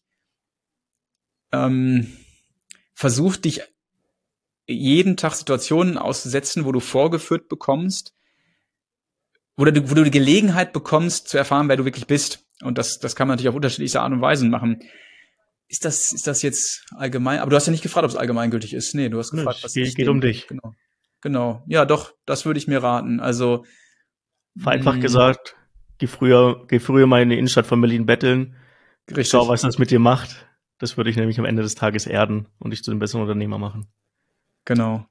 versuch dich jeden Tag Situationen auszusetzen, wo du vorgeführt bekommst, wo du die Gelegenheit bekommst, zu erfahren, wer du wirklich bist. Und das kann man natürlich auf unterschiedlichste Art und Weisen machen. Ist das jetzt allgemein? Aber du hast ja nicht gefragt, ob es allgemeingültig ist. Nee, du hast gefragt, was es geht um dich. Genau. Ja, doch, das würde ich mir raten. Also vereinfacht gesagt, geh früher mal in die Innenstadt von Berlin betteln. Richtig. Schau, was das mit dir macht. Das würde ich nämlich am Ende des Tages erden und dich zu einem besseren Unternehmer machen. Genau.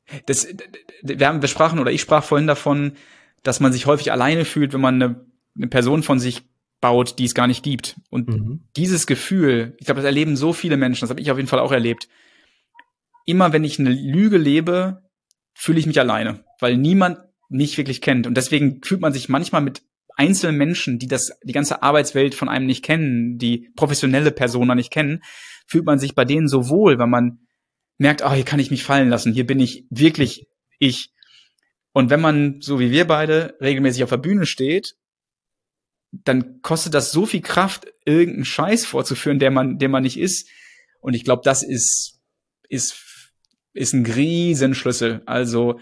Ich sprach vorhin davon, dass man sich häufig alleine fühlt, wenn man eine Person von sich baut, die es gar nicht gibt. Und dieses Gefühl, ich glaube, das erleben so viele Menschen, das habe ich auf jeden Fall auch erlebt. Immer wenn ich eine Lüge lebe, fühle ich mich alleine, weil niemand mich wirklich kennt. Und deswegen fühlt man sich manchmal mit einzelnen Menschen, die die ganze Arbeitswelt von einem nicht kennen, die professionelle Persona nicht kennen, fühlt man sich bei denen so wohl, weil man merkt, hier kann ich mich fallen lassen, hier bin ich wirklich ich. Und wenn man, so wie wir beide, regelmäßig auf der Bühne steht, dann kostet das so viel Kraft, irgendeinen Scheiß vorzuführen, der man nicht ist. Und ich glaube, das ist ein Riesenschlüssel. Also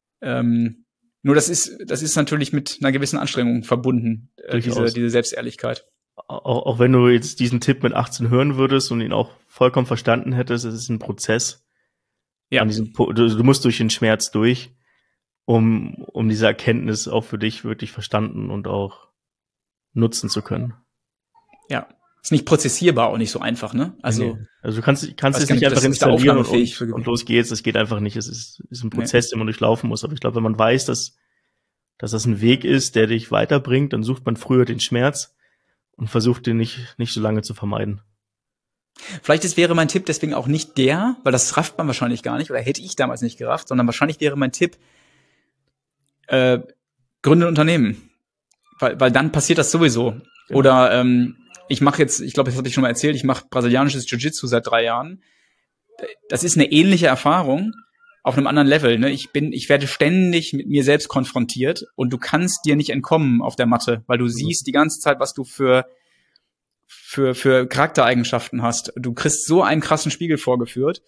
nur das ist natürlich mit einer gewissen Anstrengung verbunden, diese Selbstehrlichkeit. Auch wenn du jetzt diesen Tipp mit 18 hören würdest und ihn auch vollkommen verstanden hättest, es ist ein Prozess. Ja. Du musst durch den Schmerz durch, um diese Erkenntnis auch für dich wirklich verstanden und auch nutzen zu können. Ja. Ist nicht prozessierbar, auch nicht so einfach, ne? Also du kannst es nicht einfach installieren und los geht's. Das geht einfach nicht. Es ist ein Prozess, den man durchlaufen muss. Aber ich glaube, wenn man weiß, dass das ein Weg ist, der dich weiterbringt, dann sucht man früher den Schmerz und versucht den nicht so lange zu vermeiden. Vielleicht wäre mein Tipp deswegen auch nicht weil das rafft man wahrscheinlich gar nicht, oder hätte ich damals nicht gerafft, sondern wahrscheinlich wäre mein Tipp, gründe ein Unternehmen. Weil dann passiert das sowieso. Ja. Oder ich mache jetzt, ich glaube, das habe ich schon mal erzählt, ich mache brasilianisches Jiu-Jitsu seit 3 Jahren. Das ist eine ähnliche Erfahrung auf einem anderen Level. Ne? Ich werde ständig mit mir selbst konfrontiert und du kannst dir nicht entkommen auf der Matte, weil du siehst die ganze Zeit, was du für Charaktereigenschaften hast. Du kriegst so einen krassen Spiegel vorgeführt.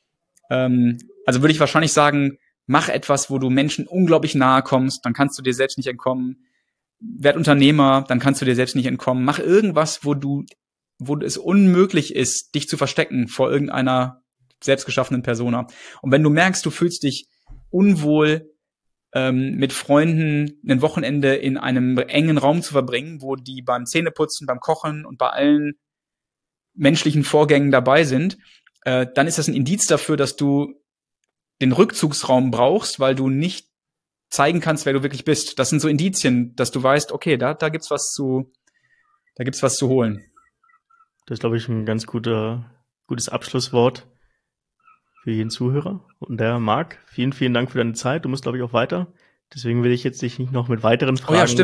Also würde ich wahrscheinlich sagen, mach etwas, wo du Menschen unglaublich nahe kommst, dann kannst du dir selbst nicht entkommen. Werd Unternehmer, dann kannst du dir selbst nicht entkommen. Mach irgendwas, wo es unmöglich ist, dich zu verstecken vor irgendeiner selbstgeschaffenen Persona. Und wenn du merkst, du fühlst dich unwohl, mit Freunden ein Wochenende in einem engen Raum zu verbringen, wo die beim Zähneputzen, beim Kochen und bei allen menschlichen Vorgängen dabei sind, dann ist das ein Indiz dafür, dass du den Rückzugsraum brauchst, weil du nicht zeigen kannst, wer du wirklich bist. Das sind so Indizien, dass du weißt, okay, da gibt's was zu holen. Das ist, glaube ich, ein ganz gutes Abschlusswort für jeden Zuhörer. Und der Marc, vielen, vielen Dank für deine Zeit. Du musst, glaube ich, auch weiter. Deswegen will ich jetzt dich nicht noch mit weiteren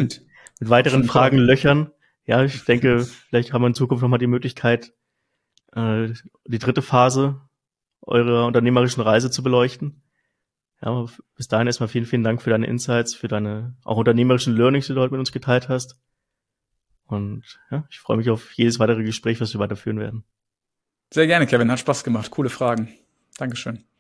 Fragen löchern. Ja, ich denke, vielleicht haben wir in Zukunft nochmal die Möglichkeit, die 3. Phase eurer unternehmerischen Reise zu beleuchten. Ja, bis dahin erstmal vielen, vielen Dank für deine Insights, für deine auch unternehmerischen Learnings, die du heute mit uns geteilt hast. Und ja, ich freue mich auf jedes weitere Gespräch, was wir weiterführen werden. Sehr gerne, Kevin. Hat Spaß gemacht. Coole Fragen. Dankeschön.